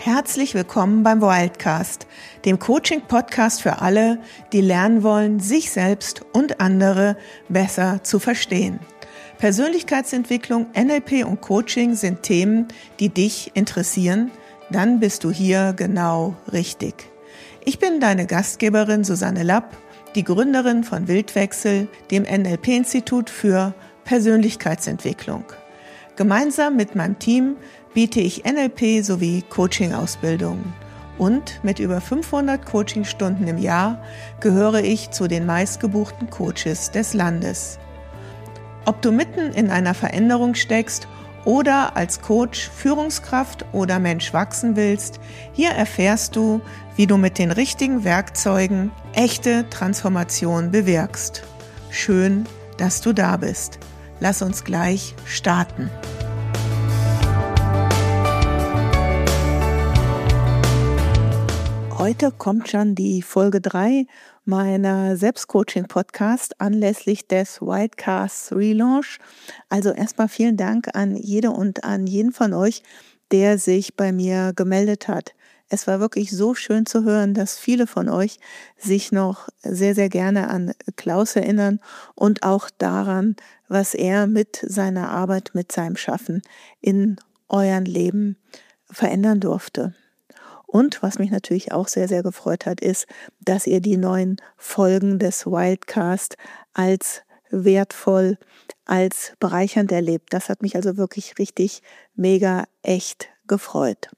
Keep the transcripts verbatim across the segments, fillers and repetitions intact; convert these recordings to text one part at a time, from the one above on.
Herzlich willkommen beim Wildcast, dem Coaching-Podcast für alle, die lernen wollen, sich selbst und andere besser zu verstehen. Persönlichkeitsentwicklung, N L P und Coaching sind Themen, die dich interessieren. Dann bist du hier genau richtig. Ich bin deine Gastgeberin Susanne Lapp, die Gründerin von Wildwechsel, dem N L P-Institut für Persönlichkeitsentwicklung. Gemeinsam mit meinem Team biete ich N L P sowie Coaching-Ausbildungen. Und mit über fünfhundert Coachingstunden im Jahr gehöre ich zu den meistgebuchten Coaches des Landes. Ob du mitten in einer Veränderung steckst oder als Coach, Führungskraft oder Mensch wachsen willst, hier erfährst du, wie du mit den richtigen Werkzeugen echte Transformation bewirkst. Schön, dass du da bist. Lass uns gleich starten. Heute kommt schon die Folge drei meiner Selbstcoaching-Podcast anlässlich des Wildcast Relaunch. Also erstmal vielen Dank an jede und an jeden von euch, der sich bei mir gemeldet hat. Es war wirklich so schön zu hören, dass viele von euch sich noch sehr, sehr gerne an Klaus erinnern und auch daran, was er mit seiner Arbeit, mit seinem Schaffen in euren Leben verändern durfte. Und was mich natürlich auch sehr, sehr gefreut hat, ist, dass ihr die neuen Folgen des Wildcast als wertvoll, als bereichernd erlebt. Das hat mich also wirklich richtig mega echt gefreut.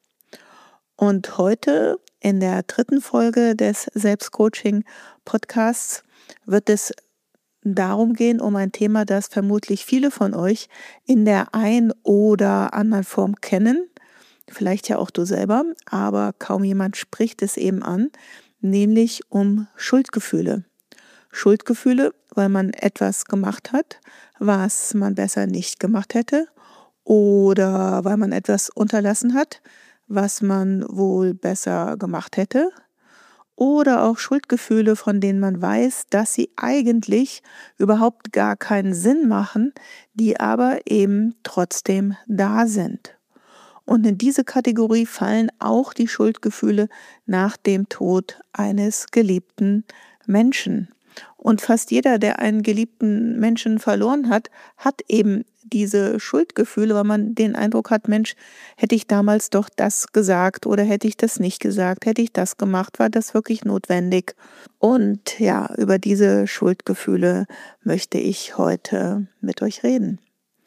Und heute in der dritten Folge des Selbstcoaching-Podcasts wird es darum gehen, um ein Thema, das vermutlich viele von euch in der ein oder anderen Form kennen. Vielleicht ja auch du selber, aber kaum jemand spricht es eben an, nämlich um Schuldgefühle. Schuldgefühle, weil man etwas gemacht hat, was man besser nicht gemacht hätte, oder weil man etwas unterlassen hat, was man wohl besser gemacht hätte, oder auch Schuldgefühle, von denen man weiß, dass sie eigentlich überhaupt gar keinen Sinn machen, die aber eben trotzdem da sind. Und in diese Kategorie fallen auch die Schuldgefühle nach dem Tod eines geliebten Menschen. Und fast jeder, der einen geliebten Menschen verloren hat, hat eben diese Schuldgefühle, weil man den Eindruck hat, Mensch, hätte ich damals doch das gesagt oder hätte ich das nicht gesagt, hätte ich das gemacht, war das wirklich notwendig? Und ja, über diese Schuldgefühle möchte ich heute mit euch reden.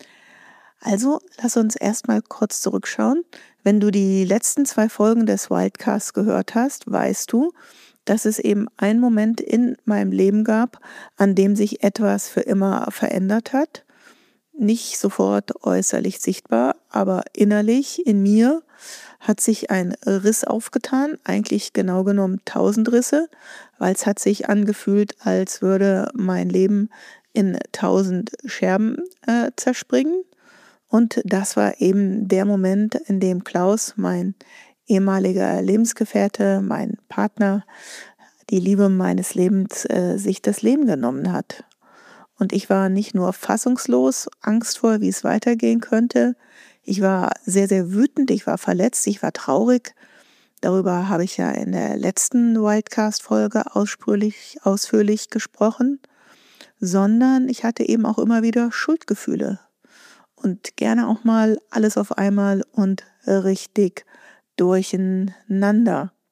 Also, lass uns erstmal kurz zurückschauen. Wenn du die letzten zwei Folgen des Wildcasts gehört hast, weißt du, dass es eben einen Moment in meinem Leben gab, an dem sich etwas für immer verändert hat. Nicht sofort äußerlich sichtbar, aber innerlich in mir hat sich ein Riss aufgetan, eigentlich genau genommen tausend Risse, weil es hat sich angefühlt, als würde mein Leben in tausend Scherben äh, zerspringen. Und das war eben der Moment, in dem Klaus, mein ehemaliger Lebensgefährte, mein Partner, die Liebe meines Lebens, äh, sich das Leben genommen hat. Und ich war nicht nur fassungslos, angstvoll, wie es weitergehen könnte. Ich war sehr, sehr wütend, ich war verletzt, ich war traurig. Darüber habe ich ja in der letzten Wildcast-Folge ausführlich, ausführlich gesprochen. Sondern ich hatte eben auch immer wieder Schuldgefühle. Und gerne auch mal alles auf einmal und richtig durcheinander.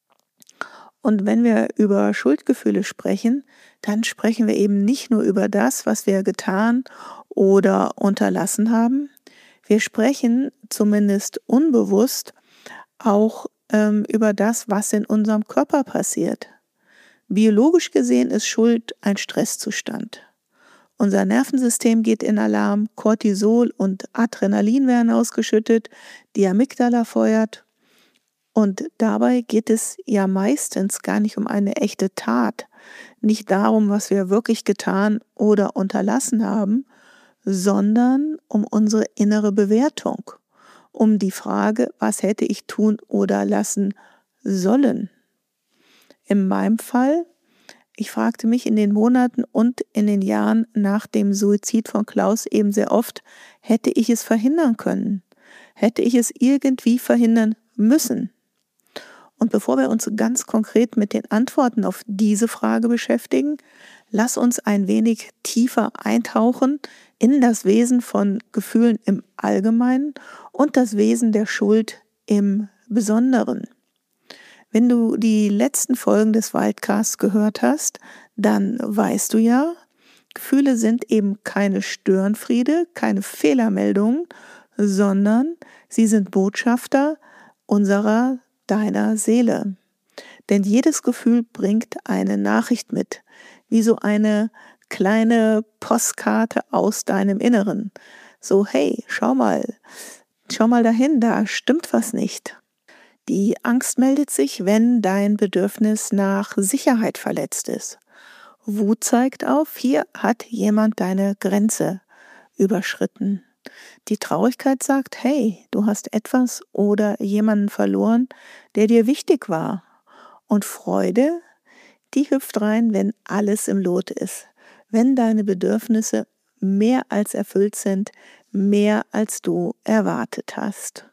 Und wenn wir über Schuldgefühle sprechen, dann sprechen wir eben nicht nur über das, was wir getan oder unterlassen haben. Wir sprechen zumindest unbewusst auch ähm, über das, was in unserem Körper passiert. Biologisch gesehen ist Schuld ein Stresszustand. Unser Nervensystem geht in Alarm, Cortisol und Adrenalin werden ausgeschüttet, die Amygdala feuert. Und dabei geht es ja meistens gar nicht um eine echte Tat, nicht darum, was wir wirklich getan oder unterlassen haben, sondern um unsere innere Bewertung, um die Frage, was hätte ich tun oder lassen sollen. In meinem Fall, ich fragte mich in den Monaten und in den Jahren nach dem Suizid von Klaus eben sehr oft, hätte ich es verhindern können? Hätte ich es irgendwie verhindern müssen? Und bevor wir uns ganz konkret mit den Antworten auf diese Frage beschäftigen, lass uns ein wenig tiefer eintauchen in das Wesen von Gefühlen im Allgemeinen und das Wesen der Schuld im Besonderen. Wenn du die letzten Folgen des Wildcasts gehört hast, dann weißt du ja, Gefühle sind eben keine Störenfriede, keine Fehlermeldungen, sondern sie sind Botschafter unserer, deiner Seele. Denn jedes Gefühl bringt eine Nachricht mit, wie so eine kleine Postkarte aus deinem Inneren. So, hey, schau mal, schau mal dahin, da stimmt was nicht. Die Angst meldet sich, wenn dein Bedürfnis nach Sicherheit verletzt ist. Wut zeigt auf, hier hat jemand deine Grenze überschritten. Die Traurigkeit sagt, hey, du hast etwas oder jemanden verloren, der dir wichtig war. Und Freude, die hüpft rein, wenn alles im Lot ist. Wenn deine Bedürfnisse mehr als erfüllt sind, mehr als du erwartet hast.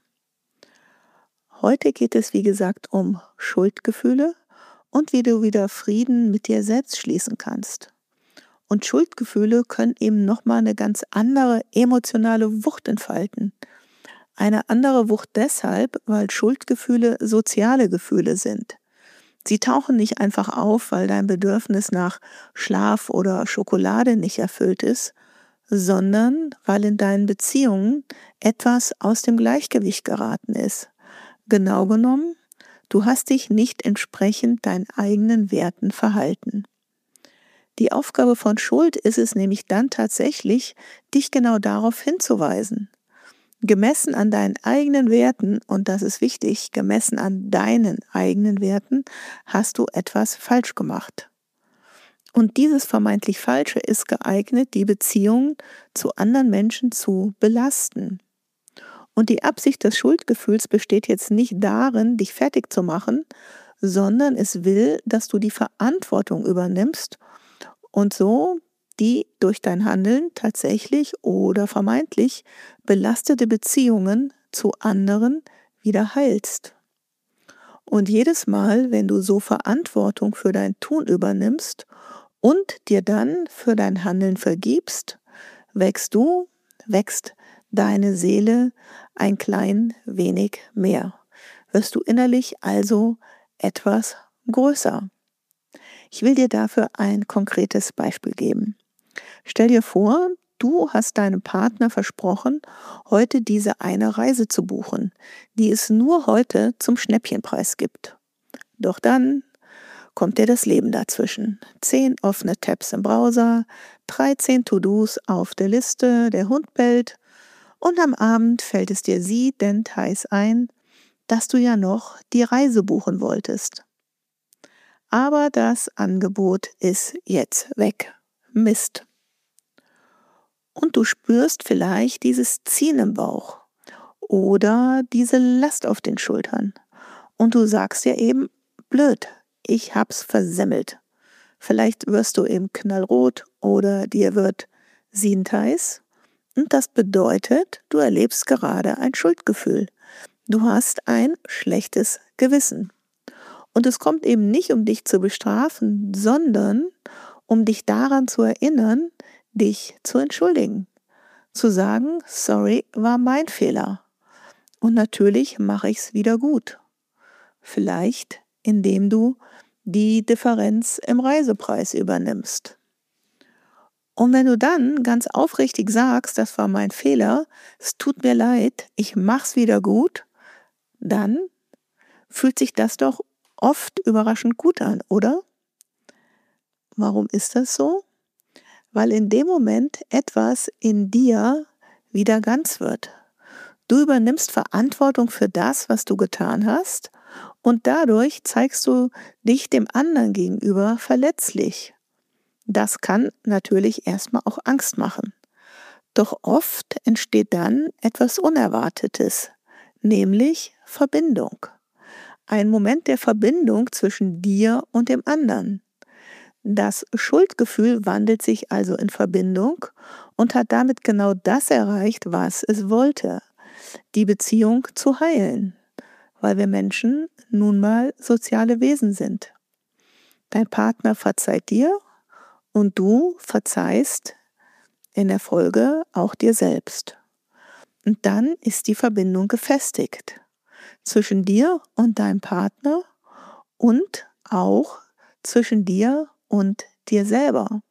Heute geht es, wie gesagt, um Schuldgefühle und wie du wieder Frieden mit dir selbst schließen kannst. Und Schuldgefühle können eben nochmal eine ganz andere emotionale Wucht entfalten. Eine andere Wucht deshalb, weil Schuldgefühle soziale Gefühle sind. Sie tauchen nicht einfach auf, weil dein Bedürfnis nach Schlaf oder Schokolade nicht erfüllt ist, sondern weil in deinen Beziehungen etwas aus dem Gleichgewicht geraten ist. Genau genommen, du hast dich nicht entsprechend deinen eigenen Werten verhalten. Die Aufgabe von Schuld ist es nämlich dann tatsächlich, dich genau darauf hinzuweisen. Gemessen an deinen eigenen Werten, und das ist wichtig, gemessen an deinen eigenen Werten, hast du etwas falsch gemacht. Und dieses vermeintlich Falsche ist geeignet, die Beziehung zu anderen Menschen zu belasten. Und die Absicht des Schuldgefühls besteht jetzt nicht darin, dich fertig zu machen, sondern es will, dass du die Verantwortung übernimmst und so die durch dein Handeln tatsächlich oder vermeintlich belastete Beziehungen zu anderen wieder heilst. Und jedes Mal, wenn du so Verantwortung für dein Tun übernimmst und dir dann für dein Handeln vergibst, wächst du, wächst deine Seele ein klein wenig mehr. Wirst du innerlich also etwas größer. Ich will dir dafür ein konkretes Beispiel geben. Stell dir vor, du hast deinem Partner versprochen, heute diese eine Reise zu buchen, die es nur heute zum Schnäppchenpreis gibt. Doch dann kommt dir das Leben dazwischen. Zehn offene Tabs im Browser, dreizehn To-Dos auf der Liste, der Hund bellt und am Abend fällt es dir siedend heiß ein, dass du ja noch die Reise buchen wolltest. Aber das Angebot ist jetzt weg. Mist. Und du spürst vielleicht dieses Ziehen im Bauch oder diese Last auf den Schultern. Und du sagst dir eben, blöd, ich hab's versemmelt. Vielleicht wirst du eben knallrot oder dir wird siedend heiß. Und das bedeutet, du erlebst gerade ein Schuldgefühl. Du hast ein schlechtes Gewissen. Und es kommt eben nicht, um dich zu bestrafen, sondern um dich daran zu erinnern, dich zu entschuldigen. Zu sagen, sorry, war mein Fehler. Und natürlich mache ich es wieder gut. Vielleicht, indem du die Differenz im Reisepreis übernimmst. Und wenn du dann ganz aufrichtig sagst, das war mein Fehler, es tut mir leid, ich mach's wieder gut, dann fühlt sich das doch oft überraschend gut an, oder? Warum ist das so? Weil in dem Moment etwas in dir wieder ganz wird. Du übernimmst Verantwortung für das, was du getan hast, und dadurch zeigst du dich dem anderen gegenüber verletzlich. Das kann natürlich erstmal auch Angst machen. Doch oft entsteht dann etwas Unerwartetes, nämlich Verbindung. Ein Moment der Verbindung zwischen dir und dem anderen. Das Schuldgefühl wandelt sich also in Verbindung und hat damit genau das erreicht, was es wollte, die Beziehung zu heilen. weil wir Menschen nun mal soziale Wesen sind. Dein Partner verzeiht dir und du verzeihst in der Folge auch dir selbst. Und dann ist die Verbindung gefestigt zwischen dir und deinem Partner und auch zwischen dir und dir selber.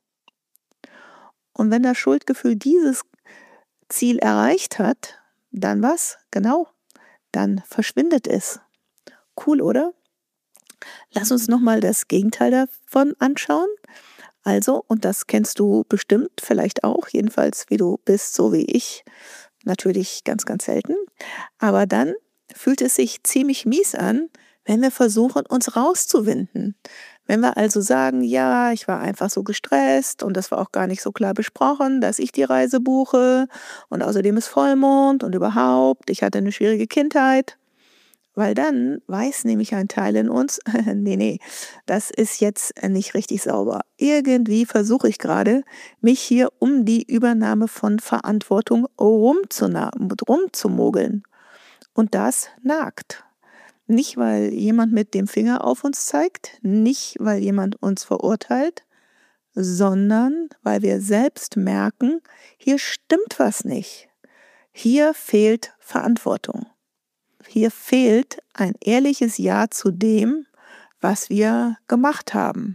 Und wenn das Schuldgefühl dieses Ziel erreicht hat, dann was? Genau, dann verschwindet es. Cool, oder? Lass uns nochmal das Gegenteil davon anschauen. Also, und das kennst du bestimmt, vielleicht auch, jedenfalls wie du bist, so wie ich. Natürlich ganz, ganz selten. Aber dann fühlt es sich ziemlich mies an, wenn wir versuchen, uns rauszuwinden. Wenn wir also sagen, ja, ich war einfach so gestresst und das war auch gar nicht so klar besprochen, dass ich die Reise buche und außerdem ist Vollmond und überhaupt, ich hatte eine schwierige Kindheit. Weil dann weiß nämlich ein Teil in uns, nee, nee, das ist jetzt nicht richtig sauber. Irgendwie versuche ich gerade, mich hier um die Übernahme von Verantwortung rumzuna- rumzumogeln. Und das nagt. Nicht, weil jemand mit dem Finger auf uns zeigt, nicht, weil jemand uns verurteilt, sondern weil wir selbst merken, hier stimmt was nicht. Hier fehlt Verantwortung. Hier fehlt ein ehrliches Ja zu dem, was wir gemacht haben.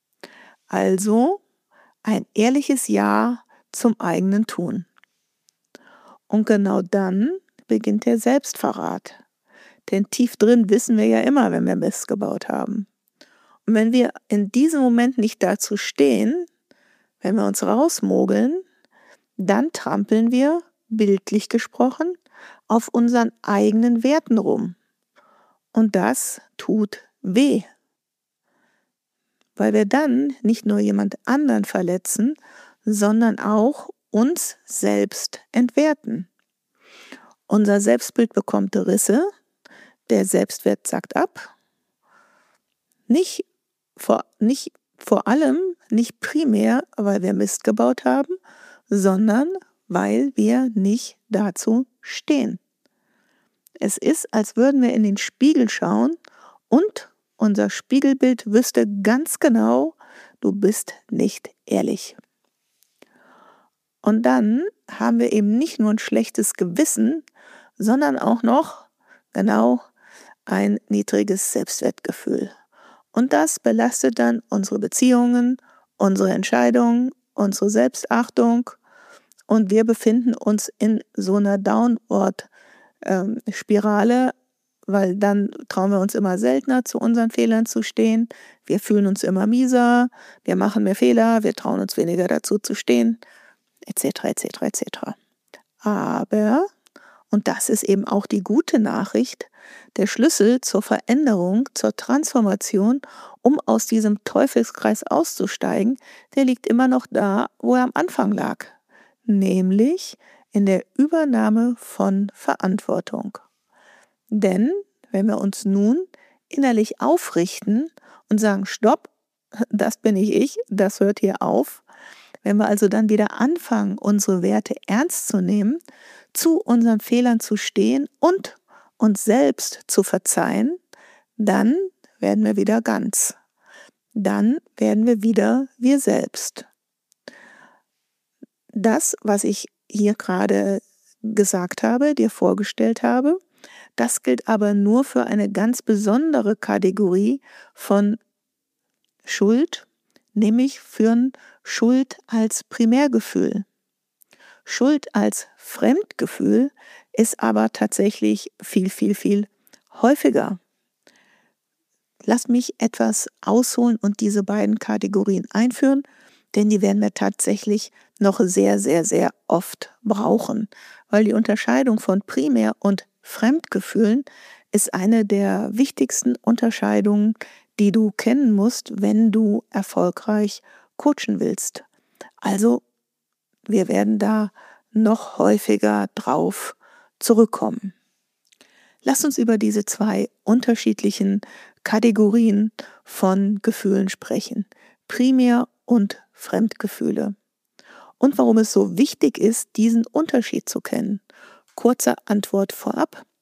Also ein ehrliches Ja zum eigenen Tun. Und genau dann beginnt der Selbstverrat. Denn tief drin wissen wir ja immer, wenn wir Mist gebaut haben. Und wenn wir in diesem Moment nicht dazu stehen, wenn wir uns rausmogeln, dann trampeln wir, bildlich gesprochen, auf unseren eigenen Werten rum. Und das tut weh. Weil wir dann nicht nur jemand anderen verletzen, sondern auch uns selbst entwerten. Unser Selbstbild bekommt Risse, der Selbstwert sackt ab. Nicht vor, nicht vor allem, nicht primär, weil wir Mist gebaut haben, sondern weil wir nicht dazu stehen. Es ist, als würden wir in den Spiegel schauen und unser Spiegelbild wüsste ganz genau, du bist nicht ehrlich. Und dann haben wir eben nicht nur ein schlechtes Gewissen, sondern auch noch, genau, ein niedriges Selbstwertgefühl. Und das belastet dann unsere Beziehungen, unsere Entscheidungen, unsere Selbstachtung. Und wir befinden uns in so einer Downward-Spirale, weil dann trauen wir uns immer seltener, zu unseren Fehlern zu stehen. Wir fühlen uns immer mieser, wir machen mehr Fehler, wir trauen uns weniger dazu zu stehen, et cetera, et cetera, et cetera. Aber, und das ist eben auch die gute Nachricht, der Schlüssel zur Veränderung, zur Transformation, um aus diesem Teufelskreis auszusteigen, der liegt immer noch da, wo er am Anfang lag. Nämlich in der Übernahme von Verantwortung. Denn wenn wir uns nun innerlich aufrichten und sagen, stopp, das bin nicht ich, das hört hier auf, wenn wir also dann wieder anfangen, unsere Werte ernst zu nehmen, zu unseren Fehlern zu stehen und uns selbst zu verzeihen, dann werden wir wieder ganz. Dann werden wir wieder wir selbst. Das, was ich hier gerade gesagt habe, dir vorgestellt habe, das gilt aber nur für eine ganz besondere Kategorie von Schuld, nämlich für Schuld als Primärgefühl. Schuld als Fremdgefühl ist aber tatsächlich viel, viel, viel häufiger. Lass mich etwas ausholen und diese beiden Kategorien einführen, denn die werden wir tatsächlich noch sehr, sehr, sehr oft brauchen, weil die Unterscheidung von Primär- und Fremdgefühlen ist eine der wichtigsten Unterscheidungen, die du kennen musst, wenn du erfolgreich coachen willst. Also, wir werden da noch häufiger drauf zurückkommen. Lass uns über diese zwei unterschiedlichen Kategorien von Gefühlen sprechen. Primär- und Fremdgefühle. Und warum es so wichtig ist, diesen Unterschied zu kennen. Kurze Antwort vorab.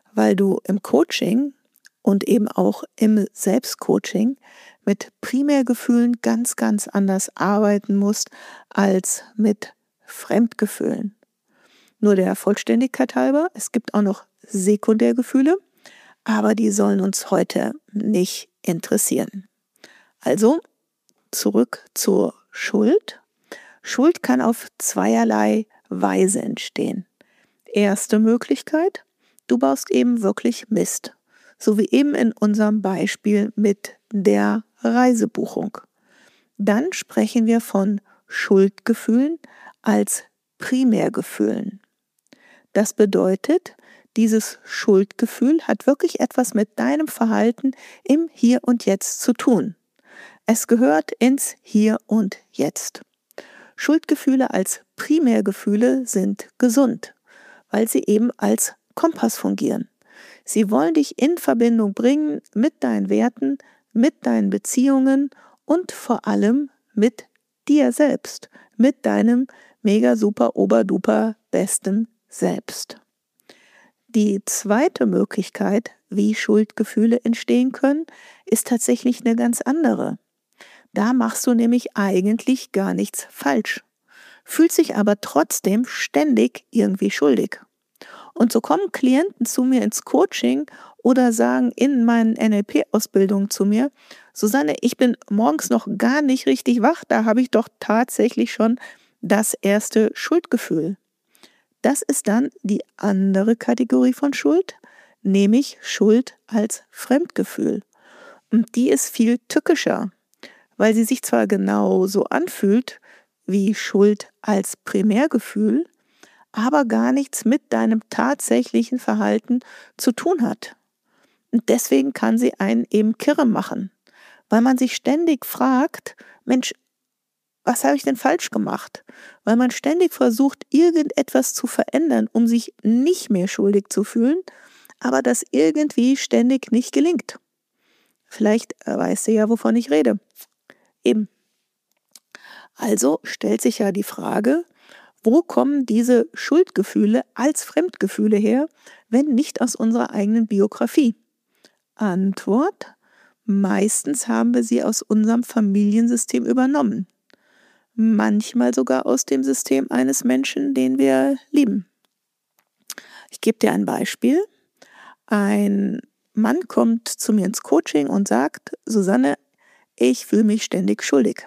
weil du im Coaching und eben auch im Selbstcoaching mit Primärgefühlen ganz, ganz anders arbeiten musst als mit Fremdgefühlen. Nur der Vollständigkeit halber, es gibt auch noch Sekundärgefühle, aber die sollen uns heute nicht interessieren. Also zurück zur Schuld. Schuld kann auf zweierlei Weise entstehen. Erste Möglichkeit, du baust eben wirklich Mist. So wie eben in unserem Beispiel mit der Reisebuchung. Dann sprechen wir von Schuldgefühlen als Primärgefühlen. Das bedeutet, dieses Schuldgefühl hat wirklich etwas mit deinem Verhalten im Hier und Jetzt zu tun. Es gehört ins Hier und Jetzt. Schuldgefühle als Primärgefühle sind gesund, weil sie eben als Kompass fungieren. Sie wollen dich in Verbindung bringen mit deinen Werten, mit deinen Beziehungen und vor allem mit dir selbst, mit deinem mega super oberduper besten Selbst. Die zweite Möglichkeit, wie Schuldgefühle entstehen können, ist tatsächlich eine ganz andere. Da machst du nämlich eigentlich gar nichts falsch, fühlst dich aber trotzdem ständig irgendwie schuldig. Und so kommen Klienten zu mir ins Coaching oder sagen in meinen N L P-Ausbildungen zu mir, Susanne, ich bin morgens noch gar nicht richtig wach, da habe ich doch tatsächlich schon das erste Schuldgefühl. Das ist dann die andere Kategorie von Schuld, nämlich Schuld als Fremdgefühl. Und die ist viel tückischer, weil sie sich zwar genauso anfühlt wie Schuld als Primärgefühl, aber gar nichts mit deinem tatsächlichen Verhalten zu tun hat. Und deswegen kann sie einen eben kirre machen, weil man sich ständig fragt, Mensch, was habe ich denn falsch gemacht? Weil man ständig versucht, irgendetwas zu verändern, um sich nicht mehr schuldig zu fühlen, aber das irgendwie ständig nicht gelingt. Vielleicht weißt du ja, wovon ich rede. Eben. Also stellt sich ja die Frage, wo kommen diese Schuldgefühle als Fremdgefühle her, wenn nicht aus unserer eigenen Biografie? Antwort: Meistens haben wir sie aus unserem Familiensystem übernommen. Manchmal sogar aus dem System eines Menschen, den wir lieben. Ich gebe dir ein Beispiel. Ein Mann kommt zu mir ins Coaching und sagt, Susanne, ich fühle mich ständig schuldig.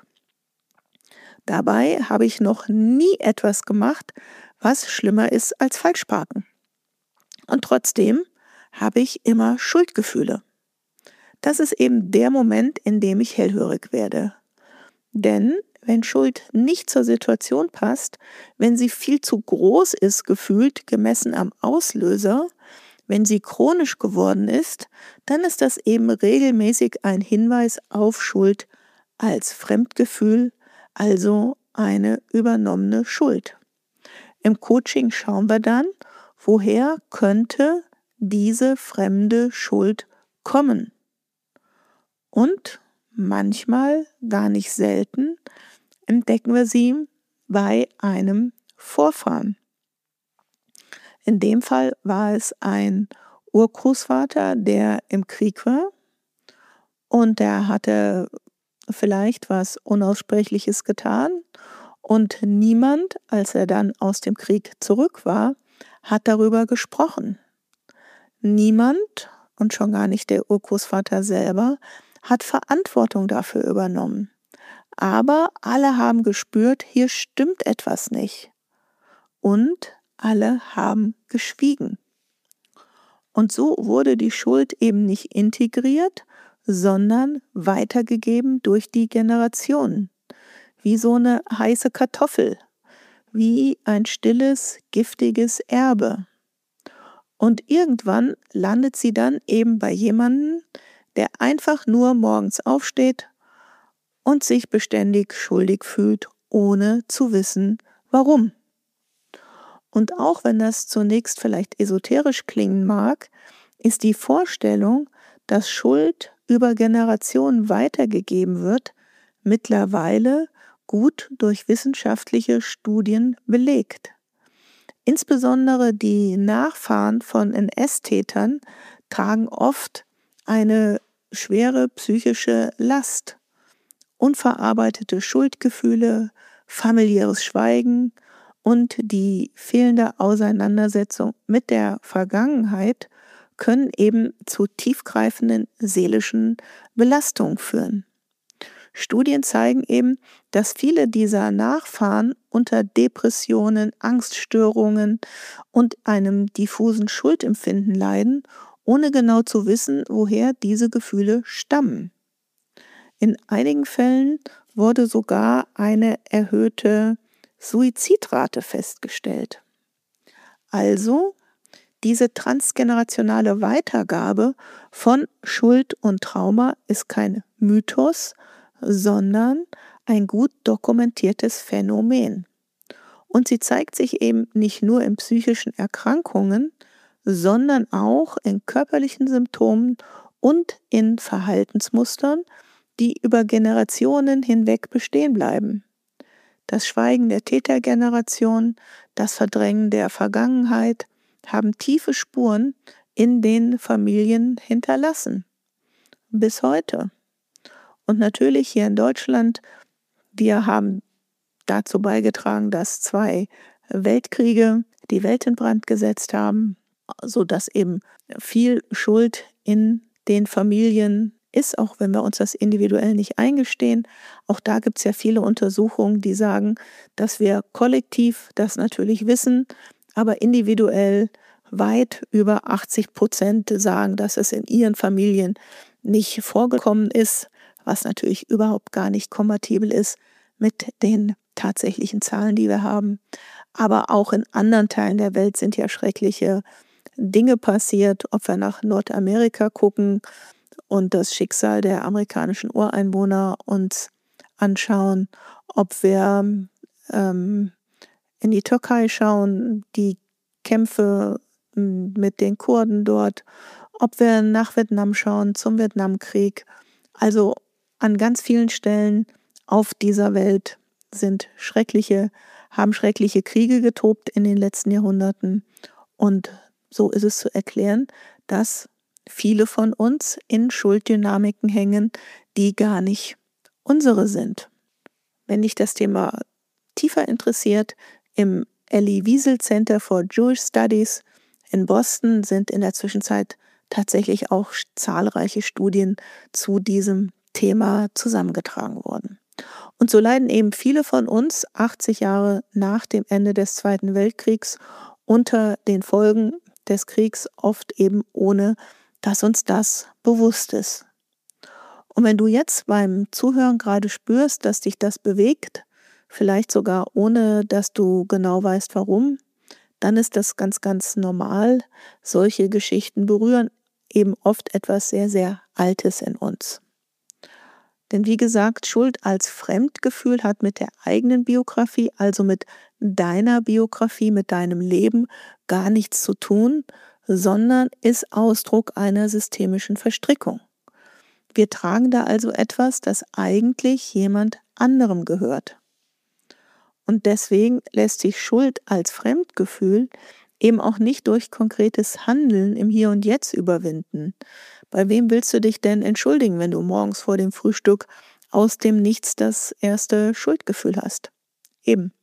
Dabei habe ich noch nie etwas gemacht, was schlimmer ist als Falschparken. Und trotzdem habe ich immer Schuldgefühle. Das ist eben der Moment, in dem ich hellhörig werde. Denn wenn Schuld nicht zur Situation passt, wenn sie viel zu groß ist, gefühlt gemessen am Auslöser, wenn sie chronisch geworden ist, dann ist das eben regelmäßig ein Hinweis auf Schuld als Fremdgefühl, also eine übernommene Schuld. Im Coaching schauen wir dann, woher könnte diese fremde Schuld kommen. Und manchmal, gar nicht selten, entdecken wir sie bei einem Vorfahren. In dem Fall war es ein Urgroßvater, der im Krieg war und der hatte vielleicht was Unaussprechliches getan und niemand, als er dann aus dem Krieg zurück war, hat darüber gesprochen. Niemand, und schon gar nicht der Urgroßvater selber, hat Verantwortung dafür übernommen. Aber alle haben gespürt, hier stimmt etwas nicht. Und alle haben geschwiegen. Und so wurde die Schuld eben nicht integriert, sondern weitergegeben durch die Generationen. Wie so eine heiße Kartoffel, wie ein stilles, giftiges Erbe. Und irgendwann landet sie dann eben bei jemandem, der einfach nur morgens aufsteht und sich beständig schuldig fühlt, ohne zu wissen, warum. Und auch wenn das zunächst vielleicht esoterisch klingen mag, ist die Vorstellung, dass Schuld über Generationen weitergegeben wird, mittlerweile gut durch wissenschaftliche Studien belegt. Insbesondere die Nachfahren von N S-Tätern tragen oft eine schwere psychische Last. Unverarbeitete Schuldgefühle, familiäres Schweigen und die fehlende Auseinandersetzung mit der Vergangenheit können eben zu tiefgreifenden seelischen Belastungen führen. Studien zeigen eben, dass viele dieser Nachfahren unter Depressionen, Angststörungen und einem diffusen Schuldempfinden leiden, ohne genau zu wissen, woher diese Gefühle stammen. In einigen Fällen wurde sogar eine erhöhte Suizidrate festgestellt. Also, diese transgenerationale Weitergabe von Schuld und Trauma ist kein Mythos, sondern ein gut dokumentiertes Phänomen. Und sie zeigt sich eben nicht nur in psychischen Erkrankungen, sondern auch in körperlichen Symptomen und in Verhaltensmustern, die über Generationen hinweg bestehen bleiben. Das Schweigen der Tätergeneration, das Verdrängen der Vergangenheit haben tiefe Spuren in den Familien hinterlassen. Bis heute. Und natürlich hier in Deutschland, wir haben dazu beigetragen, dass zwei Weltkriege die Welt in Brand gesetzt haben, sodass eben viel Schuld in den Familien ist, auch wenn wir uns das individuell nicht eingestehen. Auch da gibt es ja viele Untersuchungen, die sagen, dass wir kollektiv das natürlich wissen, aber individuell weit über achtzig Prozent sagen, dass es in ihren Familien nicht vorgekommen ist, was natürlich überhaupt gar nicht kompatibel ist mit den tatsächlichen Zahlen, die wir haben. Aber auch in anderen Teilen der Welt sind ja schreckliche Dinge passiert, ob wir nach Nordamerika gucken und das Schicksal der amerikanischen Ureinwohner uns anschauen, ob wir ähm, in die Türkei schauen, die Kämpfe mit den Kurden dort, ob wir nach Vietnam schauen, zum Vietnamkrieg. Also an ganz vielen Stellen auf dieser Welt sind schreckliche, haben schreckliche Kriege getobt in den letzten Jahrhunderten. Und so ist es zu erklären, dass viele von uns in Schulddynamiken hängen, die gar nicht unsere sind. Wenn dich das Thema tiefer interessiert, im Elie Wiesel Center for Jewish Studies in Boston sind in der Zwischenzeit tatsächlich auch zahlreiche Studien zu diesem Thema zusammengetragen worden. Und so leiden eben viele von uns achtzig Jahre nach dem Ende des Zweiten Weltkriegs unter den Folgen des Kriegs, oft eben ohne, dass uns das bewusst ist. Und wenn du jetzt beim Zuhören gerade spürst, dass dich das bewegt, vielleicht sogar ohne, dass du genau weißt, warum, dann ist das ganz, ganz normal. Solche Geschichten berühren eben oft etwas sehr, sehr Altes in uns. Denn wie gesagt, Schuld als Fremdgefühl hat mit der eigenen Biografie, also mit deiner Biografie, mit deinem Leben gar nichts zu tun, sondern ist Ausdruck einer systemischen Verstrickung. Wir tragen da also etwas, das eigentlich jemand anderem gehört. Und deswegen lässt sich Schuld als Fremdgefühl eben auch nicht durch konkretes Handeln im Hier und Jetzt überwinden. Bei wem willst du dich denn entschuldigen, wenn du morgens vor dem Frühstück aus dem Nichts das erste Schuldgefühl hast? Eben.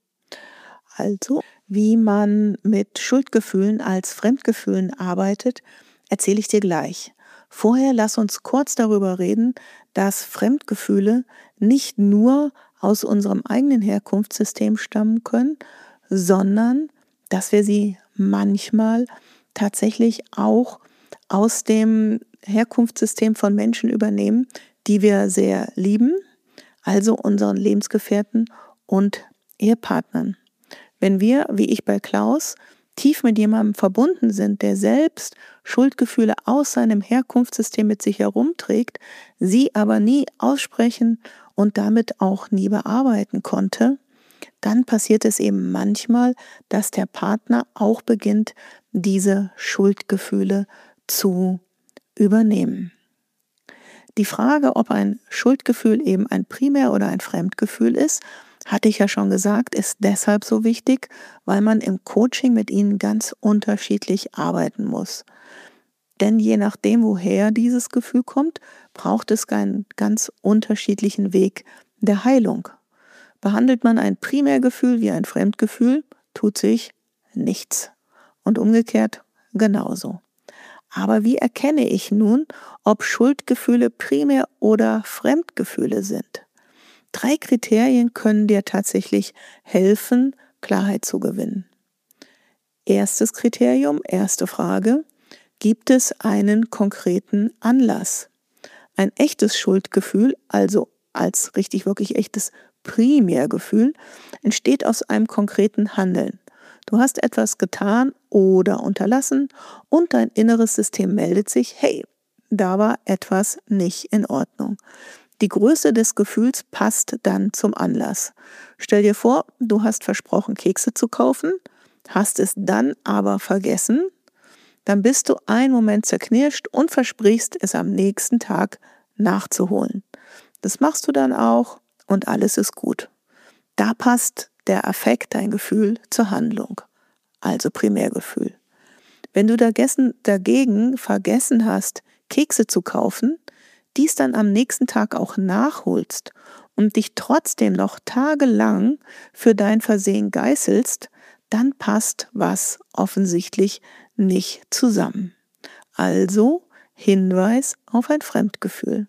Also, wie man mit Schuldgefühlen als Fremdgefühlen arbeitet, erzähle ich dir gleich. Vorher lass uns kurz darüber reden, dass Fremdgefühle nicht nur aus unserem eigenen Herkunftssystem stammen können, sondern dass wir sie manchmal tatsächlich auch aus dem Herkunftssystem von Menschen übernehmen, die wir sehr lieben, also unseren Lebensgefährten und Ehepartnern. Wenn wir, wie ich bei Klaus, tief mit jemandem verbunden sind, der selbst Schuldgefühle aus seinem Herkunftssystem mit sich herumträgt, sie aber nie aussprechen und damit auch nie bearbeiten konnte, dann passiert es eben manchmal, dass der Partner auch beginnt, diese Schuldgefühle zu übernehmen. Die Frage, ob ein Schuldgefühl eben ein Primär- oder ein Fremdgefühl ist, Hatte ich ja schon gesagt, ist deshalb so wichtig, weil man im Coaching mit ihnen ganz unterschiedlich arbeiten muss. Denn je nachdem, woher dieses Gefühl kommt, braucht es einen ganz unterschiedlichen Weg der Heilung. Behandelt man ein Primärgefühl wie ein Fremdgefühl, tut sich nichts. Und umgekehrt genauso. Aber wie erkenne ich nun, ob Schuldgefühle Primär- oder Fremdgefühle sind? Drei Kriterien können dir tatsächlich helfen, Klarheit zu gewinnen. Erstes Kriterium, erste Frage: Gibt es einen konkreten Anlass? Ein echtes Schuldgefühl, also als richtig wirklich echtes Primärgefühl, entsteht aus einem konkreten Handeln. Du hast etwas getan oder unterlassen und dein inneres System meldet sich: Hey, da war etwas nicht in Ordnung. Die Größe des Gefühls passt dann zum Anlass. Stell dir vor, du hast versprochen, Kekse zu kaufen, hast es dann aber vergessen. Dann bist du einen Moment zerknirscht und versprichst, es am nächsten Tag nachzuholen. Das machst du dann auch und alles ist gut. Da passt der Affekt, dein Gefühl, zur Handlung, also Primärgefühl. Wenn du dagegen vergessen hast, Kekse zu kaufen, dies dann am nächsten Tag auch nachholst und dich trotzdem noch tagelang für dein Versehen geißelst, dann passt was offensichtlich nicht zusammen. Also Hinweis auf ein Fremdgefühl.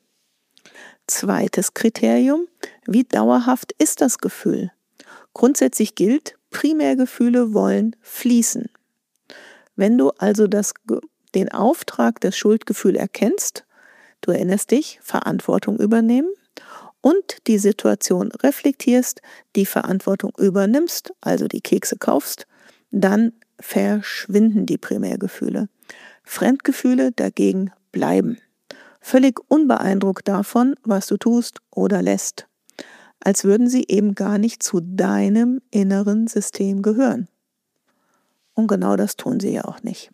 Zweites Kriterium: Wie dauerhaft ist das Gefühl? Grundsätzlich gilt, Primärgefühle wollen fließen. Wenn du also das, den Auftrag des Schuldgefühls erkennst, du erinnerst dich, Verantwortung übernehmen und die Situation reflektierst, die Verantwortung übernimmst, also die Kekse kaufst, dann verschwinden die Primärgefühle. Fremdgefühle dagegen bleiben. Völlig unbeeindruckt davon, was du tust oder lässt. Als würden sie eben gar nicht zu deinem inneren System gehören. Und genau das tun sie ja auch nicht.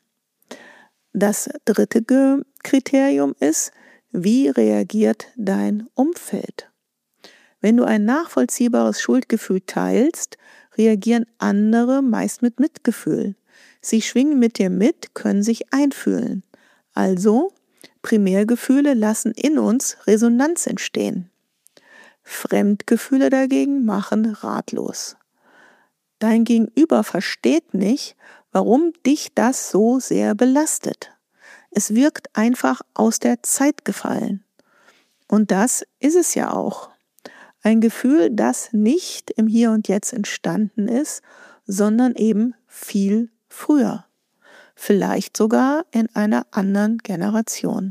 Das dritte Kriterium ist: Wie reagiert dein Umfeld? Wenn du ein nachvollziehbares Schuldgefühl teilst, reagieren andere meist mit Mitgefühl. Sie schwingen mit dir mit, können sich einfühlen. Also, Primärgefühle lassen in uns Resonanz entstehen. Fremdgefühle dagegen machen ratlos. Dein Gegenüber versteht nicht, warum dich das so sehr belastet. Es wirkt einfach aus der Zeit gefallen. Und das ist es ja auch. Ein Gefühl, das nicht im Hier und Jetzt entstanden ist, sondern eben viel früher. Vielleicht sogar in einer anderen Generation.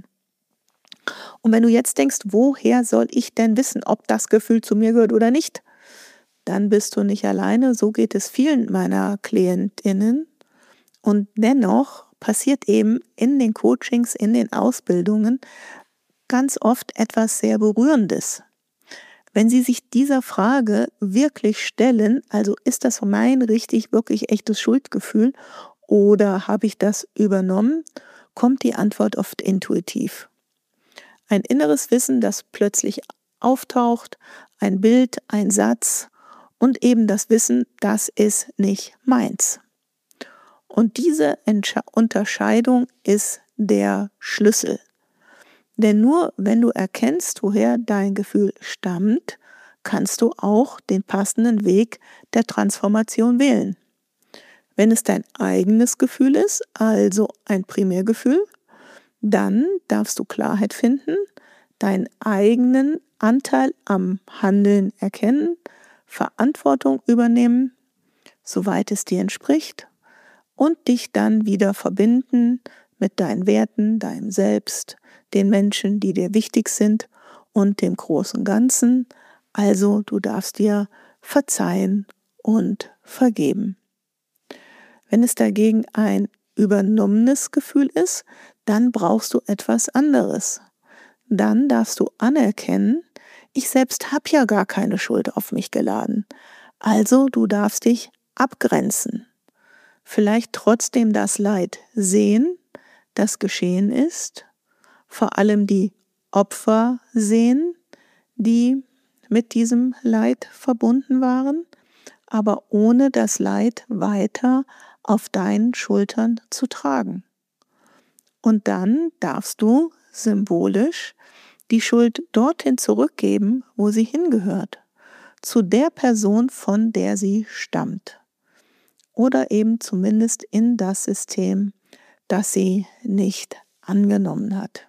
Und wenn du jetzt denkst, woher soll ich denn wissen, ob das Gefühl zu mir gehört oder nicht? Dann bist du nicht alleine. So geht es vielen meiner KlientInnen. Und dennoch passiert eben in den Coachings, in den Ausbildungen ganz oft etwas sehr Berührendes. Wenn sie sich dieser Frage wirklich stellen, also ist das mein richtig, wirklich echtes Schuldgefühl oder habe ich das übernommen, kommt die Antwort oft intuitiv. Ein inneres Wissen, das plötzlich auftaucht, ein Bild, ein Satz und eben das Wissen, das ist nicht meins. Und diese Entsche- Unterscheidung ist der Schlüssel. Denn nur wenn du erkennst, woher dein Gefühl stammt, kannst du auch den passenden Weg der Transformation wählen. Wenn es dein eigenes Gefühl ist, also ein Primärgefühl, dann darfst du Klarheit finden, deinen eigenen Anteil am Handeln erkennen, Verantwortung übernehmen, soweit es dir entspricht, und dich dann wieder verbinden mit deinen Werten, deinem Selbst, den Menschen, die dir wichtig sind und dem großen Ganzen. Also du darfst dir verzeihen und vergeben. Wenn es dagegen ein übernommenes Gefühl ist, dann brauchst du etwas anderes. Dann darfst du anerkennen, ich selbst habe ja gar keine Schuld auf mich geladen. Also du darfst dich abgrenzen. Vielleicht trotzdem das Leid sehen, das geschehen ist, vor allem die Opfer sehen, die mit diesem Leid verbunden waren, aber ohne das Leid weiter auf deinen Schultern zu tragen. Und dann darfst du symbolisch die Schuld dorthin zurückgeben, wo sie hingehört, zu der Person, von der sie stammt. Oder eben zumindest in das System, das sie nicht angenommen hat.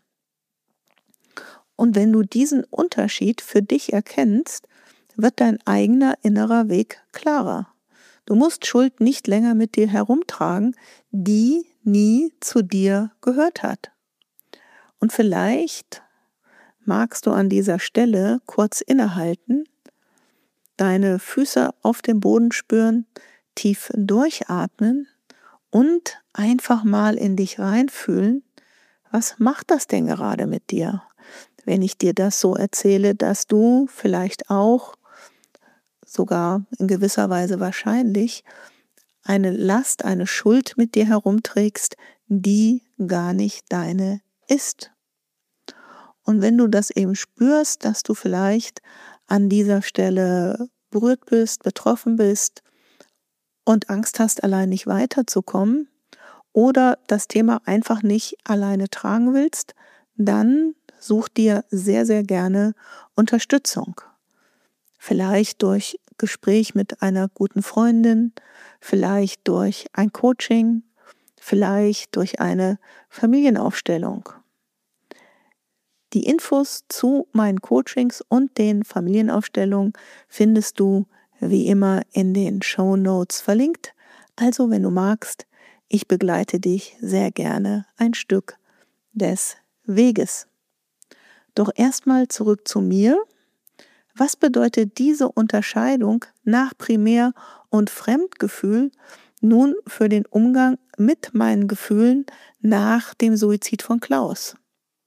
Und wenn du diesen Unterschied für dich erkennst, wird dein eigener innerer Weg klarer. Du musst Schuld nicht länger mit dir herumtragen, die nie zu dir gehört hat. Und vielleicht magst du an dieser Stelle kurz innehalten, deine Füße auf dem Boden spüren, tief durchatmen und einfach mal in dich reinfühlen, was macht das denn gerade mit dir, wenn ich dir das so erzähle, dass du vielleicht auch, sogar in gewisser Weise wahrscheinlich, eine Last, eine Schuld mit dir herumträgst, die gar nicht deine ist. Und wenn du das eben spürst, dass du vielleicht an dieser Stelle berührt bist, betroffen bist und Angst hast, allein nicht weiterzukommen oder das Thema einfach nicht alleine tragen willst, dann such dir sehr, sehr gerne Unterstützung. Vielleicht durch Gespräch mit einer guten Freundin, vielleicht durch ein Coaching, vielleicht durch eine Familienaufstellung. Die Infos zu meinen Coachings und den Familienaufstellungen findest du wie immer in den Shownotes verlinkt. Also wenn du magst, ich begleite dich sehr gerne ein Stück des Weges. Doch erstmal zurück zu mir. Was bedeutet diese Unterscheidung nach Primär- und Fremdgefühl nun für den Umgang mit meinen Gefühlen nach dem Suizid von Klaus?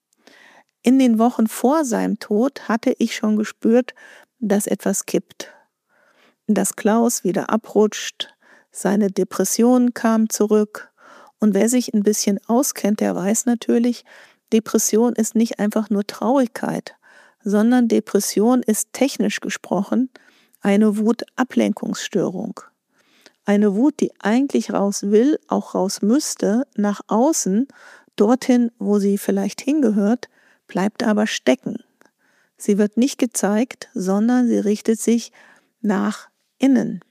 In den Wochen vor seinem Tod hatte ich schon gespürt, dass etwas kippt. Dass Klaus wieder abrutscht, seine Depression kam zurück. Und wer sich ein bisschen auskennt, der weiß natürlich, Depression ist nicht einfach nur Traurigkeit, sondern Depression ist technisch gesprochen eine Wutablenkungsstörung. Eine Wut, die eigentlich raus will, auch raus müsste, nach außen, dorthin, wo sie vielleicht hingehört, bleibt aber stecken. Sie wird nicht gezeigt, sondern sie richtet sich nach innen.